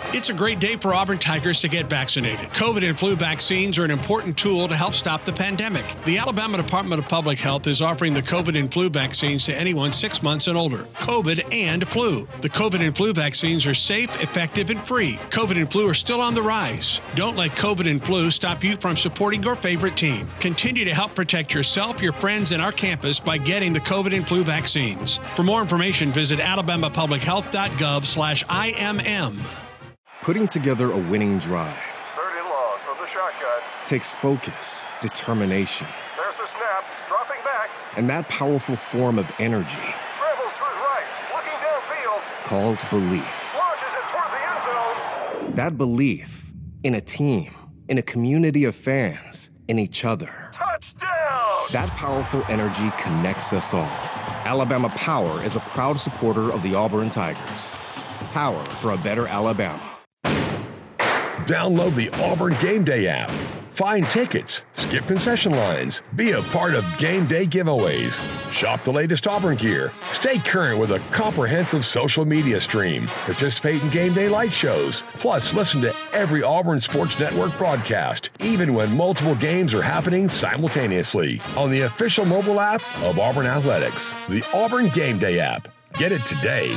It's a great day for Auburn Tigers to get vaccinated. COVID and flu vaccines are an important tool to help stop the pandemic. The Alabama Department of Public Health is offering the COVID and flu vaccines to anyone six months and older. COVID and flu. The COVID and flu vaccines are safe, effective, and free. COVID and flu are still on the rise. Don't let COVID and flu stop you from supporting your favorite team. Continue to help protect yourself, your friends, and our campus by getting the COVID and flu vaccines. For more information, visit alabama public health dot gov slash I M M. Putting together a winning drive. Third and long from the shotgun. Takes focus, determination. There's the snap, dropping back. And that powerful form of energy. Scrambles to his right, looking downfield. Called belief. Launches it toward the end zone. That belief in a team, in a community of fans, in each other. Touchdown! That powerful energy connects us all. Alabama Power is a proud supporter of the Auburn Tigers. Power for a better Alabama. Download the Auburn Game Day app. Find tickets, skip concession lines, be a part of game day giveaways, shop the latest Auburn gear, stay current with a comprehensive social media stream, participate in game day light shows, plus listen to every Auburn Sports Network broadcast, even when multiple games are happening simultaneously on the official mobile app of Auburn Athletics, the Auburn Game Day app. Get it today.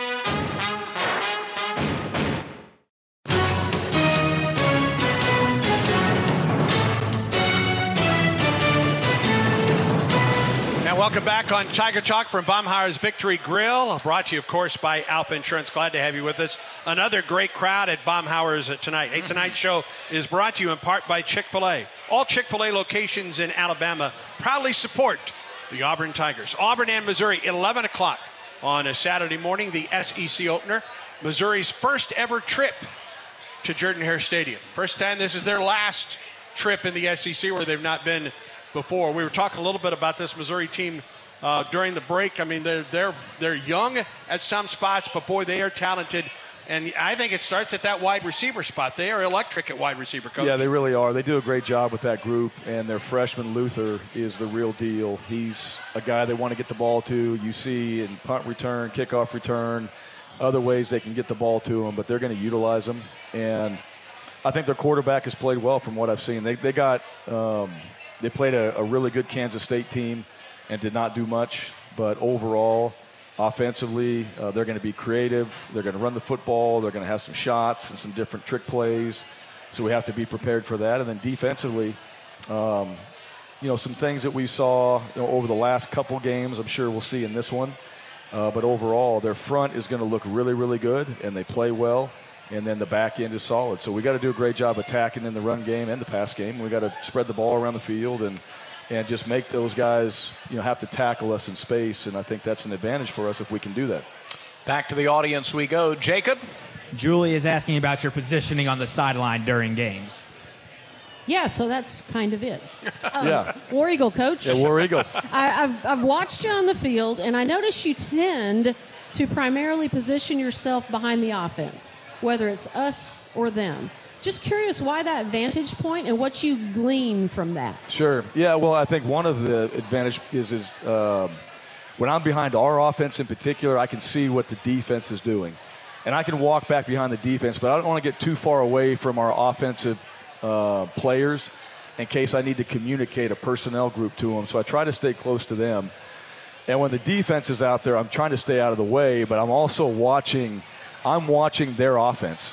Welcome back on Tiger Talk from Baumhauer's Victory Grill, brought to you, of course, by Alpha Insurance. Glad to have you with us. Another great crowd at Baumhauer's tonight. Hey, tonight's show is brought to you in part by Chick-fil-A. All Chick-fil-A locations in Alabama proudly support the Auburn Tigers. Auburn and Missouri, eleven o'clock on a Saturday morning, the S E C opener. Missouri's first ever trip to Jordan-Hare Stadium. First time, this is their last trip in the S E C where they've not been before. We were talking a little bit about this Missouri team uh, during the break. I mean, they're they're they're young at some spots, but boy, they are talented. And I think it starts at that wide receiver spot. They are electric at wide receiver, Coach. Yeah, they really are. They do a great job with that group, and their freshman Luther is the real deal. He's a guy they want to get the ball to. You see in punt return, kickoff return, other ways they can get the ball to him, but they're going to utilize him. And I think their quarterback has played well from what I've seen. They they got um, – They played a, a really good Kansas State team and did not do much. But overall, offensively, uh, they're going to be creative. They're going to run the football. They're going to have some shots and some different trick plays. So we have to be prepared for that. And then defensively, um, you know, some things that we saw you know, over the last couple games, I'm sure we'll see in this one. Uh, but overall, their front is going to look really, really good, and they play well. And then the back end is solid. So we got to do a great job attacking in the run game and the pass game. We got to spread the ball around the field and and just make those guys, you know, have to tackle us in space. And I think that's an advantage for us if we can do that. Back to the audience we go. Jacob? Julie is asking about your positioning on the sideline during games. Yeah, so that's kind of it. Um, yeah. War Eagle, Coach. Yeah, War Eagle. I, I've, I've watched you on the field, and I notice you tend to primarily position yourself behind the offense, whether it's us or them. Just curious why that vantage point and what you glean from that. Sure. Yeah, well, I think one of the advantage is, is uh, when I'm behind our offense in particular, I can see what the defense is doing. And I can walk back behind the defense, but I don't want to get too far away from our offensive uh, players in case I need to communicate a personnel group to them. So I try to stay close to them. And when the defense is out there, I'm trying to stay out of the way, but I'm also watching – I'm watching their offense,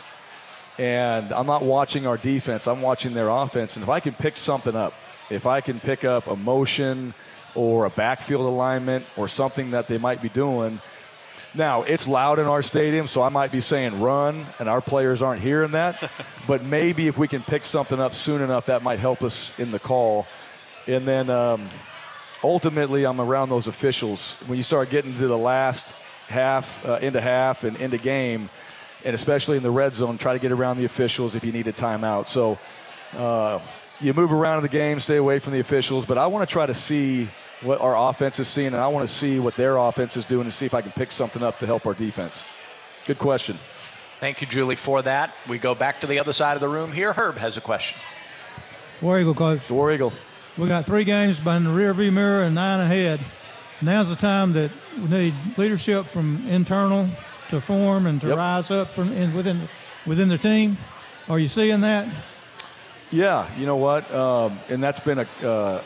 and I'm not watching our defense. I'm watching their offense, and if I can pick something up, if I can pick up a motion or a backfield alignment or something that they might be doing. Now, it's loud in our stadium, so I might be saying run, and our players aren't hearing that. But maybe if we can pick something up soon enough, that might help us in the call. And then um, ultimately, I'm around those officials. When you start getting to the last – half uh, into half and into game, and especially in the red zone, try to get around the officials if you need a timeout. So uh, you move around in the game, stay away from the officials, but I want to try to see what our offense is seeing, and I want to see what their offense is doing and see if I can pick something up to help our defense. Good question. Thank you, Julie, for that. We go back to the other side of the room here. Herb has a question. War Eagle, Coach. War Eagle. We got three games behind the rearview mirror and nine ahead. Now's the time that we need leadership from internal to form and to yep. rise up from in, within within the team? Are you seeing that? Yeah, you know what? Um, and that's been a uh,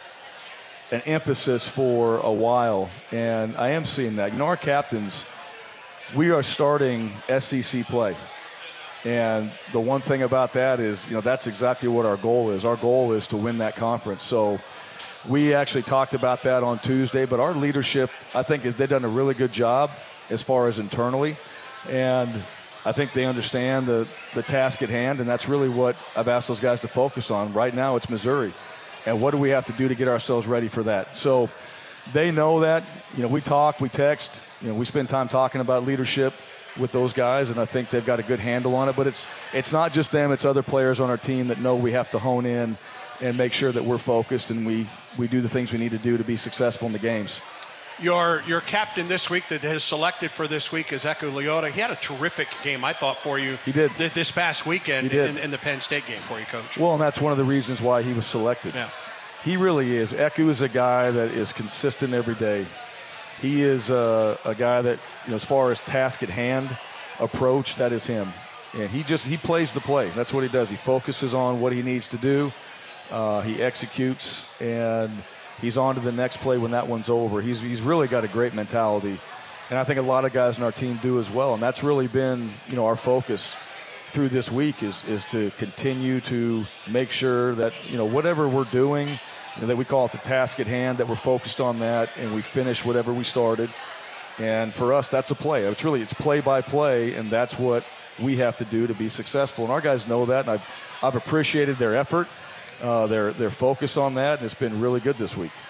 an emphasis for a while, and I am seeing that. You know, our captains, we are starting S E C play. And the one thing about that is, you know, that's exactly what our goal is. Our goal is to win that conference. So we actually talked about that on Tuesday, but our leadership, I think they've done a really good job as far as internally. And I think they understand the, the task at hand, and that's really what I've asked those guys to focus on. Right now it's Missouri. And what do we have to do to get ourselves ready for that? So they know that. You know, we talk, we text, you know, we spend time talking about leadership with those guys, and I think they've got a good handle on it. But it's it's not just them, it's other players on our team that know we have to hone in and make sure that we're focused and we, we do the things we need to do to be successful in the games. Your your captain this week that has selected for this week is Eku Leota. He had a terrific game, I thought, for you. He did. Th- this past weekend He did. in, in the Penn State game for you, Coach. Well, and that's one of the reasons why he was selected. Yeah. He really is. Eku is a guy that is consistent every day. He is a, a guy that, you know, as far as task at hand approach, that is him. And he just, he plays the play. That's what he does. He focuses on what he needs to do. Uh, he executes, and he's on to the next play when that one's over. He's, he's really got a great mentality. And I think a lot of guys in our team do as well. And that's really been, you know, our focus through this week is, is to continue to make sure that, you know, whatever we're doing, and that we call it the task at hand, that we're focused on that and we finish whatever we started. And for us, that's a play. It's really, it's play by play, and that's what we have to do to be successful. And our guys know that, and I've, I've appreciated their effort, uh, their, their focus on that, and it's been really good this week.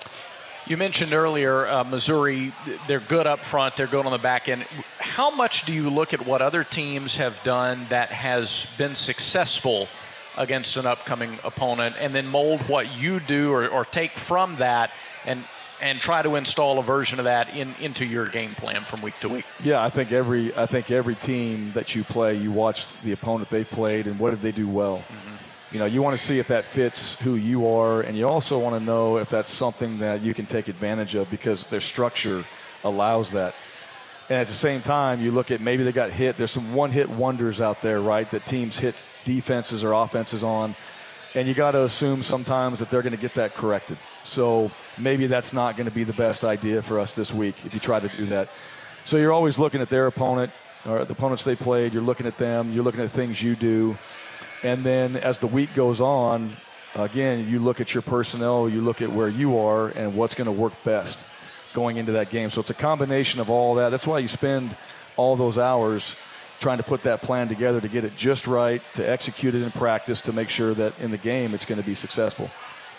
You mentioned earlier uh, Missouri, they're good up front, they're good on the back end. How much do you look at what other teams have done that has been successful against an upcoming opponent, and then mold what you do or, or take from that and and try to install a version of that in, into your game plan from week to week? Yeah, I think every I think every team that you play, you watch the opponent they played and what did they do well. Mm-hmm. You know, you want to see if that fits who you are, and you also want to know if that's something that you can take advantage of because their structure allows that. And at the same time, you look at maybe they got hit. There's some one-hit wonders out there, right, that teams hit defenses or offenses on, and you got to assume sometimes that they're going to get that corrected. So maybe that's not going to be the best idea for us this week if you try to do that. So you're always looking at their opponent or the opponents they played. You're looking at them. You're looking at things you do. And then as the week goes on, again, you look at your personnel, you look at where you are and what's going to work best going into that game. So it's a combination of all that. That's why you spend all those hours trying to put that plan together to get it just right, to execute it in practice, to make sure that in the game it's going to be successful.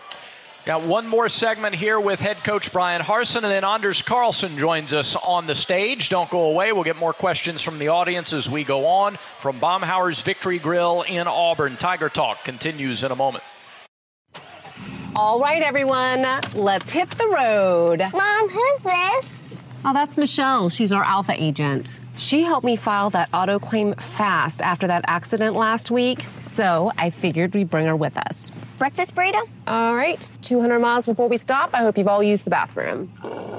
Got one more segment here with head coach Bryan Harsin, and then Anders Carlson joins us on the stage. Don't go away. We'll get more questions from the audience as we go on. From Baumhower's Victory Grill in Auburn, Tiger Talk continues in a moment. All right, everyone, let's hit the road. Mom, who's this? Oh, that's Michelle. She's our Alpha agent. She helped me file that auto claim fast after that accident last week, so I figured we'd bring her with us. Breakfast burrito? All right, two hundred miles before we stop. I hope you've all used the bathroom.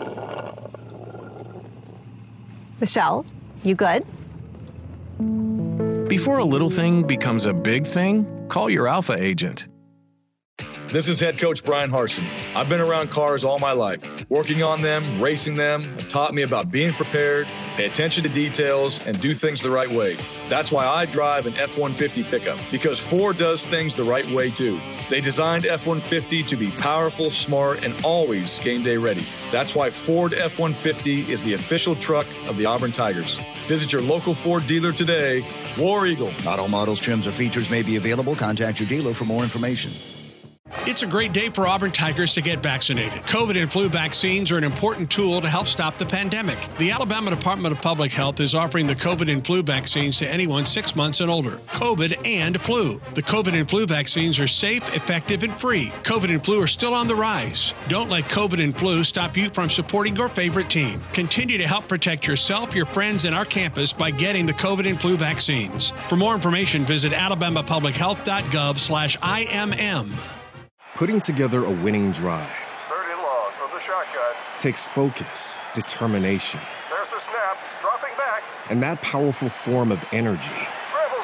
Michelle, you good? Before a little thing becomes a big thing, call your Alpha agent. This is head coach Bryan Harsin. I've been around cars all my life. Working on them, racing them, have taught me about being prepared, pay attention to details, and do things the right way. That's why I drive an F one fifty pickup, because Ford does things the right way too. They designed F one fifty to be powerful, smart, and always game day ready. That's why Ford F one fifty is the official truck of the Auburn Tigers. Visit your local Ford dealer today. War Eagle. Not all models, trims, or features may be available. Contact your dealer for more information. It's a great day for Auburn Tigers to get vaccinated. COVID and flu vaccines are an important tool to help stop the pandemic. The Alabama Department of Public Health is offering the COVID and flu vaccines to anyone six months and older. COVID and flu. The COVID and flu vaccines are safe, effective, and free. COVID and flu are still on the rise. Don't let COVID and flu stop you from supporting your favorite team. Continue to help protect yourself, your friends, and our campus by getting the COVID and flu vaccines. For more information, visit alabama public health dot gov slash I M M. Putting together a winning drive Third and long from the shotgun. takes focus, determination, There's the snap. Dropping back. and that powerful form of energy Scramble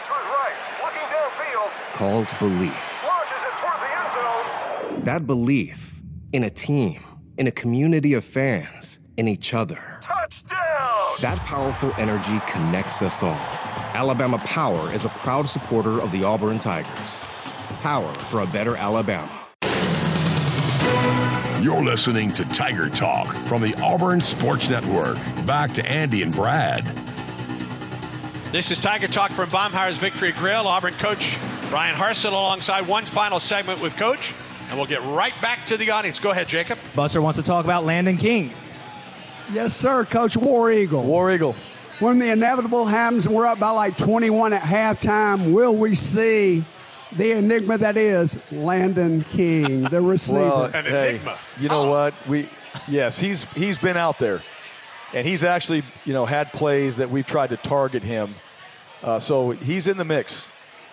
called belief. Launches it toward the end zone. That belief in a team, in a community of fans, in each other. Touchdown! That powerful energy connects us all. Alabama Power is a proud supporter of the Auburn Tigers. Power for a better Alabama. You're listening to Tiger Talk from the Auburn Sports Network. Back to Andy and Brad. This is Tiger Talk from Baumhauer's Victory Grill. Auburn coach Ryan Harsin alongside one final segment with Coach, and we'll get right back to the audience. Go ahead, Jacob. Buster wants to talk about Landon King. Yes, sir, Coach. War Eagle. War Eagle. When the inevitable happens and we're up by like twenty-one at halftime, will we see the enigma that is Landon King, the receiver? Well, An hey, enigma. You know oh. what? We yes, he's he's been out there, and he's actually you know had plays that we've tried to target him. Uh, so he's in the mix,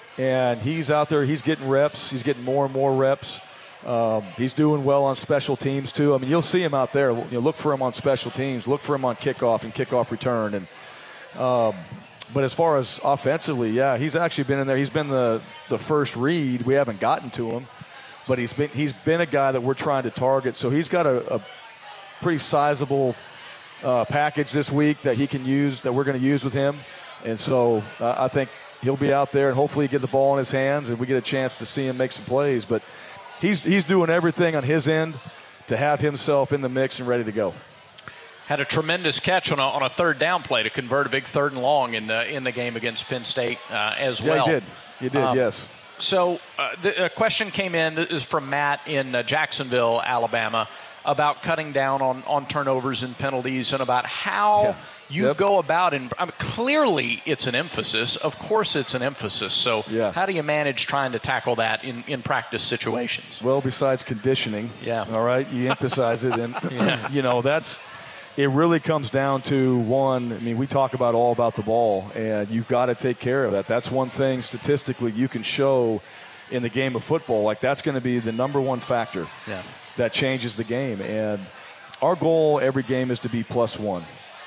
and he's out there. He's getting reps. He's getting more and more reps. Um, he's doing well on special teams too. I mean, you'll see him out there. You know, look for him on special teams. Look for him on kickoff and kickoff return. And um, but as far as offensively, yeah, he's actually been in there. He's been the the first read. We haven't gotten to him, but he's been he's been a guy that we're trying to target. So he's got a, a pretty sizable uh, package this week that he can use, that we're going to use with him. And so uh, I think he'll be out there and hopefully get the ball in his hands and we get a chance to see him make some plays. But he's he's doing everything on his end to have himself in the mix and ready to go. Had a tremendous catch on a, on a third down play to convert a big third and long in the in the game against Penn State uh, as yeah, well. Yeah, he did. He did, um, yes. So uh, the a question came in, this is from Matt in uh, Jacksonville, Alabama, about cutting down on, on turnovers and penalties and about how yeah. you yep. go about it. I mean, clearly it's an emphasis. Of course it's an emphasis. So yeah. how do you manage trying to tackle that in, in practice situations? Well, besides conditioning, yeah. all right, you emphasize it. And, yeah. you know, that's – it really comes down to, one, I mean, we talk about all about the ball, and you've got to take care of that. That's one thing statistically you can show in the game of football. Like, that's going to be the number one factor yeah. that changes the game. And our goal every game is to be plus one.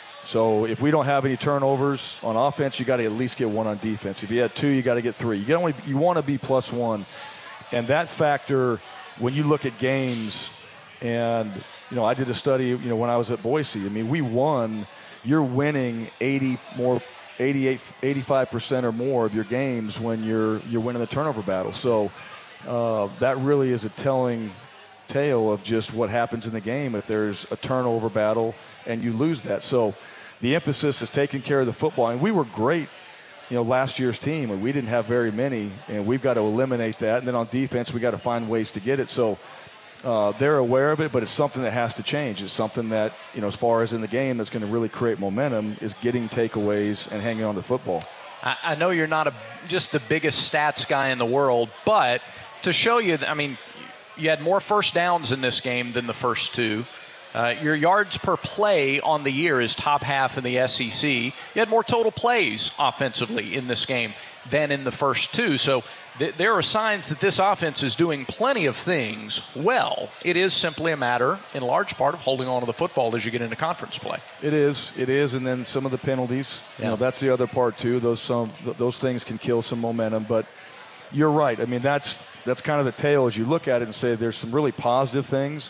So if we don't have any turnovers on offense, you got to at least get one on defense. If you had two, you got to get three. You, only, you want to be plus one. And that factor, when you look at games, and – you know, I did a study, you know, when I was at Boise. I mean, we won. You're winning eighty more, eighty-eight, eighty-five percent or more of your games when you're you're winning the turnover battle. So uh, that really is a telling tale of just what happens in the game if there's a turnover battle and you lose that. So the emphasis is taking care of the football. And we were great, you know, last year's team. And we didn't have very many, and we've got to eliminate that. And then on defense, we got to find ways to get it. So Uh, they're aware of it, but it's something that has to change. It's something that, you know, as far as in the game that's going to really create momentum is getting takeaways and hanging on to football. I, I know you're not a, just the biggest stats guy in the world, but to show you, I mean, you had more first downs in this game than the first two. Uh, your yards per play on the year is top half in the S E C. You had more total plays offensively in this game than in the first two. So th- there are signs that this offense is doing plenty of things well. It is simply a matter, in large part, of holding on to the football as you get into conference play. It is. It is. And then some of the penalties, yeah. you know, that's the other part too. Those some th- those things can kill some momentum. But you're right. I mean, that's that's kind of the tale as you look at it and say there's some really positive things.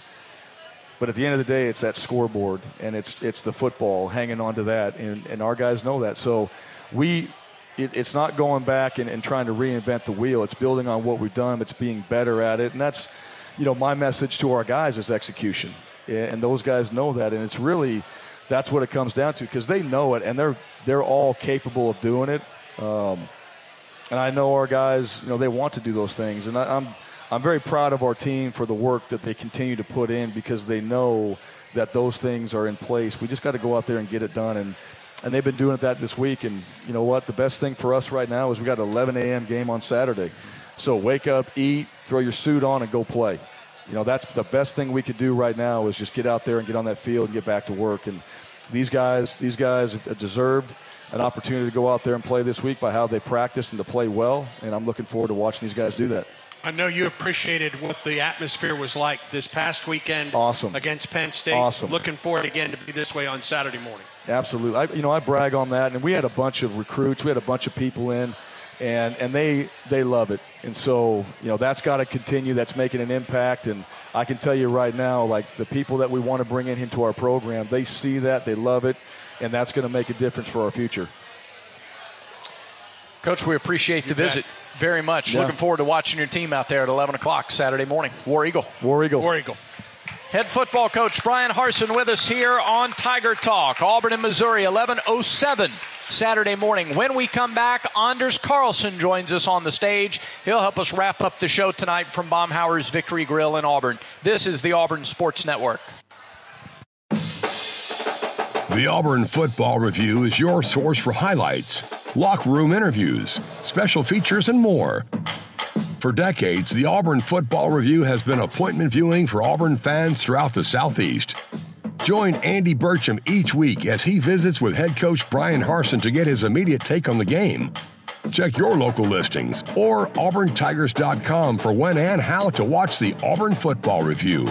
But at the end of the day, it's that scoreboard, and it's it's the football, hanging on to that, and, and our guys know that. So we, it, it's not going back and, and trying to reinvent the wheel. It's building on what we've done. It's being better at it, and that's, you know, my message to our guys is execution, and those guys know that, and it's really, that's what it comes down to, because they know it, and they're they're all capable of doing it. Um, and I know our guys, you know, they want to do those things, and I, I'm. I'm very proud of our team for the work that they continue to put in, because they know that those things are in place. We just got to go out there and get it done, and and they've been doing that this week. And you know what? The best thing for us right now is we got an eleven a.m. game on Saturday. So wake up, eat, throw your suit on, and go play. You know, that's the best thing we could do right now is just get out there and get on that field and get back to work. And these guys, these guys deserved an opportunity to go out there and play this week by how they practiced and to play well. And I'm looking forward to watching these guys do that. I know you appreciated what the atmosphere was like this past weekend awesome. against Penn State. Awesome. Looking forward again to be this way on Saturday morning. Absolutely. I, you know, I brag on that. And we had a bunch of recruits. We had a bunch of people in. and and they they love it. And so, you know, that's got to continue. That's making an impact. And I can tell you right now, like the people that we want to bring in into our program, they see that, they love it, and that's going to make a difference for our future. Coach, we appreciate the You bet. visit very much. Yeah. Looking forward to watching your team out there at eleven o'clock Saturday morning. War Eagle. War Eagle. War Eagle. Head football coach Brian Harsin with us here on Tiger Talk. Auburn and Missouri, eleven oh seven Saturday morning. When we come back, Anders Carlson joins us on the stage. He'll help us wrap up the show tonight from Baumhauer's Victory Grill in Auburn. This is the Auburn Sports Network. The Auburn Football Review is your source for highlights, locker room interviews, special features, and more. For decades, the Auburn Football Review has been appointment viewing for Auburn fans throughout the Southeast. Join Andy Burcham each week as he visits with head coach Brian Harsin to get his immediate take on the game. Check your local listings or auburn tigers dot com for when and how to watch the Auburn Football Review.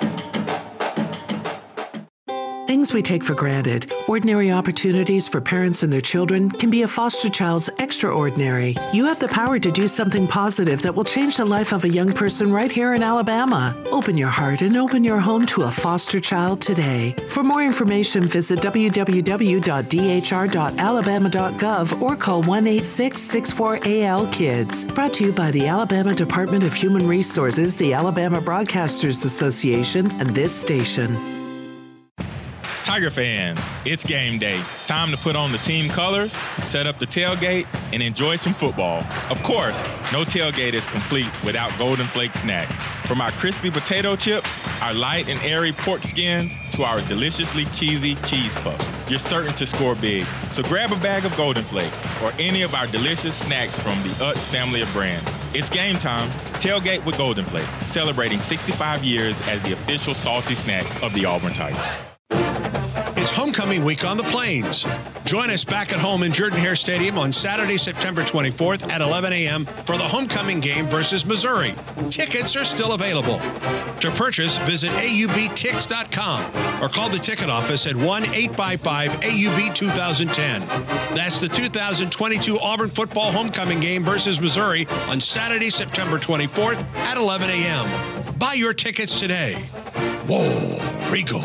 Things we take for granted, ordinary opportunities for parents and their children, can be a foster child's extraordinary. You have the power to do something positive that will change the life of a young person right here in Alabama. Open your heart and open your home to a foster child today. For more information, visit w w w dot d h r dot alabama dot gov or call one eight six six four A L KIDS. Brought to you by the Alabama Department of Human Resources, the Alabama Broadcasters Association, and this station. Tiger fans, it's game day. Time to put on the team colors, set up the tailgate, and enjoy some football. Of course, no tailgate is complete without Golden Flake snacks. From our crispy potato chips, our light and airy pork skins, to our deliciously cheesy cheese puffs, you're certain to score big. So grab a bag of Golden Flake or any of our delicious snacks from the Utz family of brands. It's game time. Tailgate with Golden Flake, celebrating sixty-five years as the official salty snack of the Auburn Tigers. It's homecoming week on the Plains. Join us back at home in Jordan-Hare Stadium on Saturday, September twenty-fourth at eleven a.m. for the homecoming game versus Missouri. Tickets are still available. To purchase, visit A U B tix dot com or call the ticket office at one eight five five A U B two thousand ten. That's the two thousand twenty-two Auburn football homecoming game versus Missouri on Saturday, September twenty-fourth at eleven a.m. Buy your tickets today. Whoa, Regal.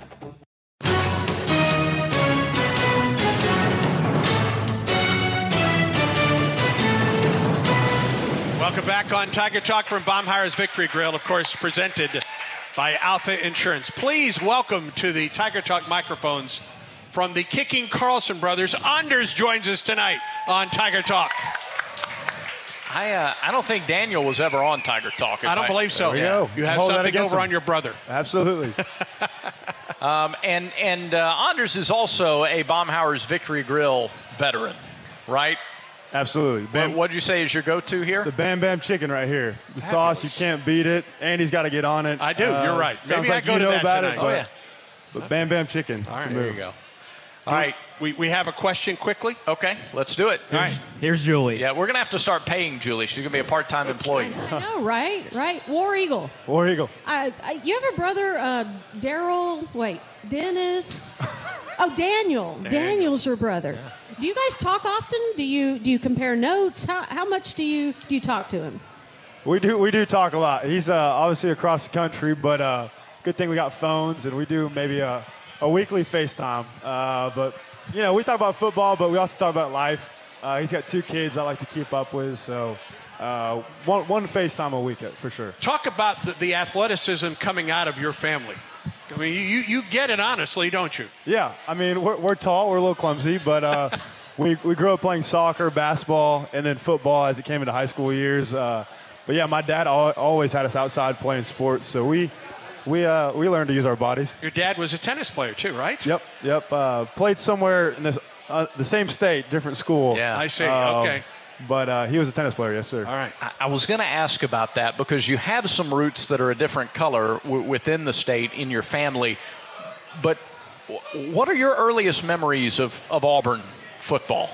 Welcome back on Tiger Talk from Baumhauer's Victory Grill, of course, presented by Alpha Insurance. Please welcome to the Tiger Talk microphones from the Kicking Carlson brothers. Anders joins us tonight on Tiger Talk. I uh, I don't think Daniel was ever on Tiger Talk. I don't I, believe so. There we go. You have Hold something over him. on your brother. Absolutely. um, and and uh, Anders is also a Baumhauer's Victory Grill veteran, right? Absolutely. Bam, what did you say is your go-to here? The Bam Bam chicken right here. The Fabulous. Sauce, you can't beat it. Andy's got to get on it. I do. Uh, You're right. Sounds Maybe like I go you to know that about tonight. it. Oh, but, yeah. But Bam Bam chicken. All It's right, a move. there you go. All right. We, we have a question quickly. Okay, let's do it. All right. Here's Julie. Yeah, we're going to have to start paying Julie. She's going to be a part-time employee. I know, right? Right. War Eagle. War Eagle. I, I, you have a brother, uh, Daryl, wait, Dennis. Oh, Daniel. Daniel. Daniel's your brother. Yeah. Do you guys talk often? Do you do you compare notes? How how much do you do you talk to him? We do we do talk a lot. He's uh, obviously across the country, but uh, good thing we got phones, and we do maybe a, a weekly FaceTime. Uh, but, you know, we talk about football, but we also talk about life. Uh, he's got two kids I like to keep up with, so uh, one, one FaceTime a week for sure. Talk about the, the athleticism coming out of your family. I mean, you, you get it honestly, don't you? Yeah, I mean, we're, we're tall, we're a little clumsy, but uh, we, we grew up playing soccer, basketball, and then football as it came into high school years. Uh, but, yeah, my dad al- always had us outside playing sports, so we we uh, we learned to use our bodies. Your dad was a tennis player too, right? Yep, yep. Uh, played somewhere in this uh, the same state, different school. Yeah. I see, Um, okay. But uh, he was a tennis player, yes, sir. All right. I, I was going to ask about that because you have some roots that are a different color w- within the state in your family. But w- what are your earliest memories of, of Auburn football?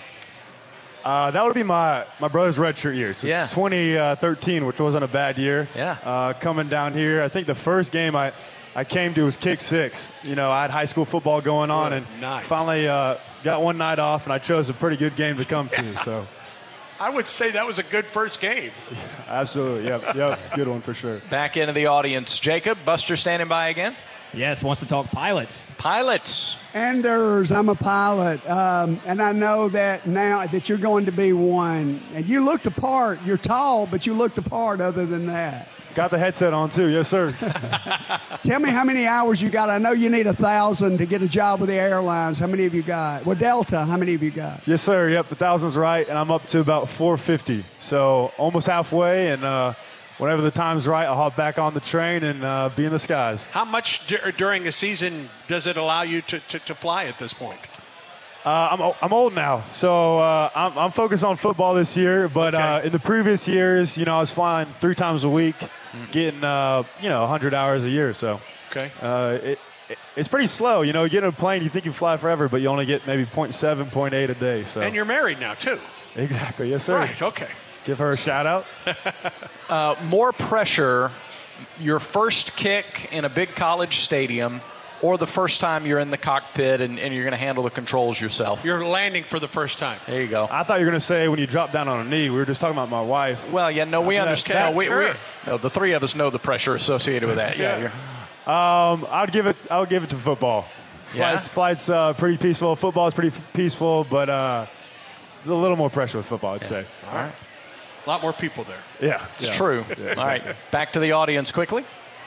Uh, that would be my, my brother's redshirt year. So Yeah. twenty thirteen, which wasn't a bad year. Yeah. Uh, coming down here, I think the first game I, I came to was kick six. You know, I had high school football going on, What a and night. finally uh, got one night off, and I chose a pretty good game to come to. So I would say that was a good first game. Absolutely. Yep. Yep. Good one for sure. Back into the audience. Jacob, Buster standing by again? Yes, wants to talk pilots. Pilots. Anders, I'm a pilot, um, and I know that now that you're going to be one. And you look the part. You're tall, but you look the part other than that. Got the headset on, too. Yes, sir. Tell me how many hours you got. I know you need a thousand to get a job with the airlines. How many have you got? Well, Delta, how many have you got? Yes, sir. Yep, the thousand's right, and I'm up to about four fifty. So almost halfway, and uh, whenever the time's right, I'll hop back on the train and uh, be in the skies. How much d- during a season does it allow you to, to, to fly at this point? Uh, I'm I'm old now, so uh, I'm, I'm focused on football this year. But okay. uh, in the previous years, you know, I was flying three times a week, mm. getting uh, you know one hundred hours a year. So okay, uh, it, it it's pretty slow. You know, you get in a plane, you think you fly forever, but you only get maybe zero point seven, zero point eight a day. So and you're married now too. Exactly. Yes, sir. Right. Okay. Give her a shout out. uh, more pressure, your first kick in a big college stadium, or the first time you're in the cockpit and, and you're going to handle the controls yourself? You're landing for the first time. There you go. I thought you were going to say when you drop down on a knee. We were just talking about my wife. Well, yeah, no, we understand. No, we, sure. we, no, the three of us know the pressure associated with that. Yeah. yeah. Um, I'd give it. I would give it to football. Yeah? Flight's, flight's uh, pretty peaceful. Football is pretty peaceful, but uh, there's a little more pressure with football, I'd yeah. say. All right. A lot more people there. Yeah, it's yeah. true. Yeah, exactly. All right, back to the audience quickly.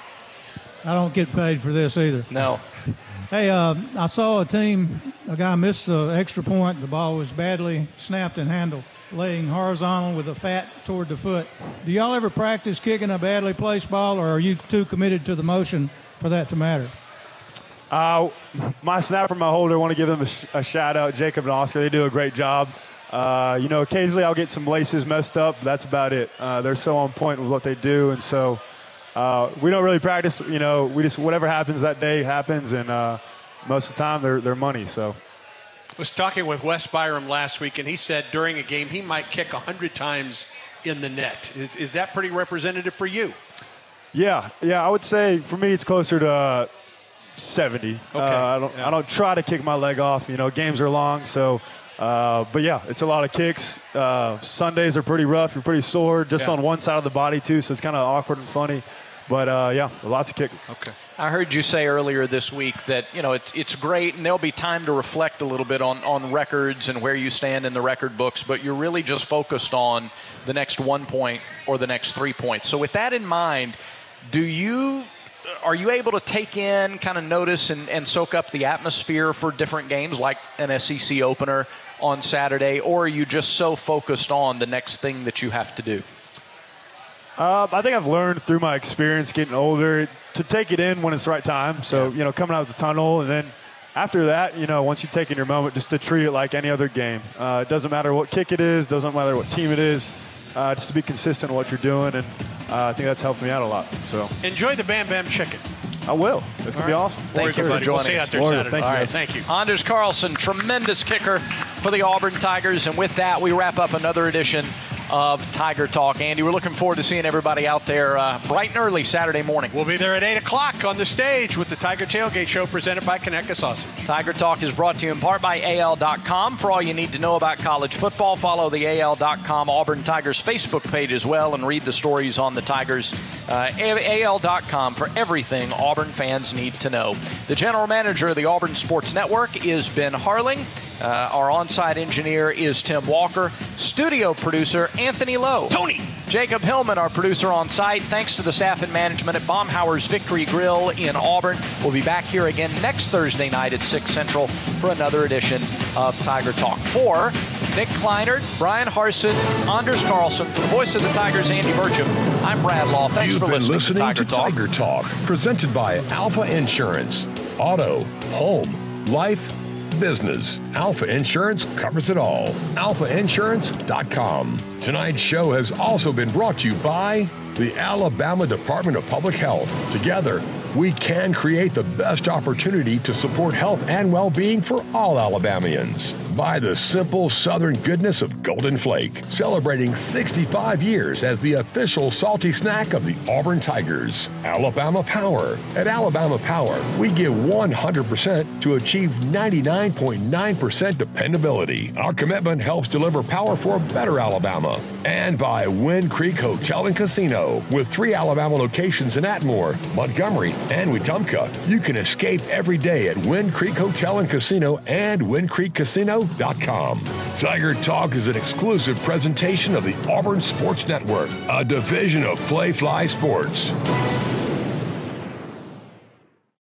I don't get paid for this either. No. Hey, uh, I saw a team, a guy missed the extra point. The ball was badly snapped and handled, laying horizontal with the fat toward the foot. Do y'all ever practice kicking a badly placed ball, or are you too committed to the motion for that to matter? Uh, my snapper, my holder, want to give them a, sh- a shout out, Jacob and Oscar. They do a great job. Uh, you know, occasionally I'll get some laces messed up. That's about it. Uh, they're so on point with what they do, and so uh, we don't really practice. You know, we just whatever happens that day happens, and uh, most of the time they're they're money. So, I was talking with Wes Byram last week, and he said during a game he might kick a hundred times in the net. Is is that pretty representative for you? Yeah, yeah. I would say for me it's closer to uh, seventy. Okay. Uh, I don't yeah. I don't try to kick my leg off. You know, games are long, so. Uh, but yeah, it's a lot of kicks. Uh, Sundays are pretty rough. You're pretty sore just yeah. on one side of the body too, so it's kind of awkward and funny. But uh, yeah, lots of kicking. Okay. I heard you say earlier this week that you know it's it's great, and there'll be time to reflect a little bit on on records and where you stand in the record books. But you're really just focused on the next one point or the next three points. So with that in mind, do you? Are you able to take in, kind of notice and, and soak up the atmosphere for different games like an S E C opener on Saturday, or are you just so focused on the next thing that you have to do? Uh, I think I've learned through my experience getting older to take it in when it's the right time. So, yeah. you know, coming out of the tunnel, and then after that, you know, once you've taken your moment, just to treat it like any other game. Uh, it doesn't matter what kick it is, doesn't matter what team it is, uh, just to be consistent in what you're doing, and uh, I think that's helped me out a lot. So enjoy the Bam Bam Chicken. I will. It's going to be awesome. Thank you for joining we'll see you out there Saturday. Thank All you. right, thank you. Anders Carlson, tremendous kicker for the Auburn Tigers. And with that, we wrap up another edition of Tiger Talk. Andy, we're looking forward to seeing everybody out there uh, bright and early Saturday morning. We'll be there at eight o'clock on the stage with the Tiger Tailgate Show presented by Conecuh Sausage. Tiger Talk is brought to you in part by A L dot com. For all you need to know about college football, follow the A L dot com Auburn Tigers Facebook page as well and read the stories on the Tigers. Uh, A L dot com for everything Auburn fans need to know. The general manager of the Auburn Sports Network is Ben Harling. Uh, our on-site engineer is Tim Walker. Studio producer, Anthony Lowe. Tony. Jacob Hillman, our producer on site. Thanks to the staff and management at Baumhower's Victory Grill in Auburn. We'll be back here again next Thursday night at six Central for another edition of Tiger Talk. For Nick Kleinert, Brian Harson, Anders Carlson, for the voice of the Tigers, Andy Burcham, I'm Brad Law. Thanks You've for been listening, listening to Tiger to Talk. Tiger Talk, presented by Alpha Insurance. Auto, home, life, business. Alpha Insurance covers it all. alpha insurance dot com. Tonight's show has also been brought to you by the Alabama Department of Public Health. Together, we can create the best opportunity to support health and well-being for all Alabamians. by the simple Southern goodness of Golden Flake, celebrating sixty-five years as the official salty snack of the Auburn Tigers. Alabama Power. At Alabama Power, we give one hundred percent to achieve ninety-nine point nine percent dependability. Our commitment helps deliver power for a better Alabama. And by Wind Creek Hotel and Casino. With three Alabama locations in Atmore, Montgomery, and Wetumpka, you can escape every day at Wind Creek Hotel and Casino and wind creek casino dot com. Tiger Talk is an exclusive presentation of the Auburn Sports Network, a division of Playfly Sports.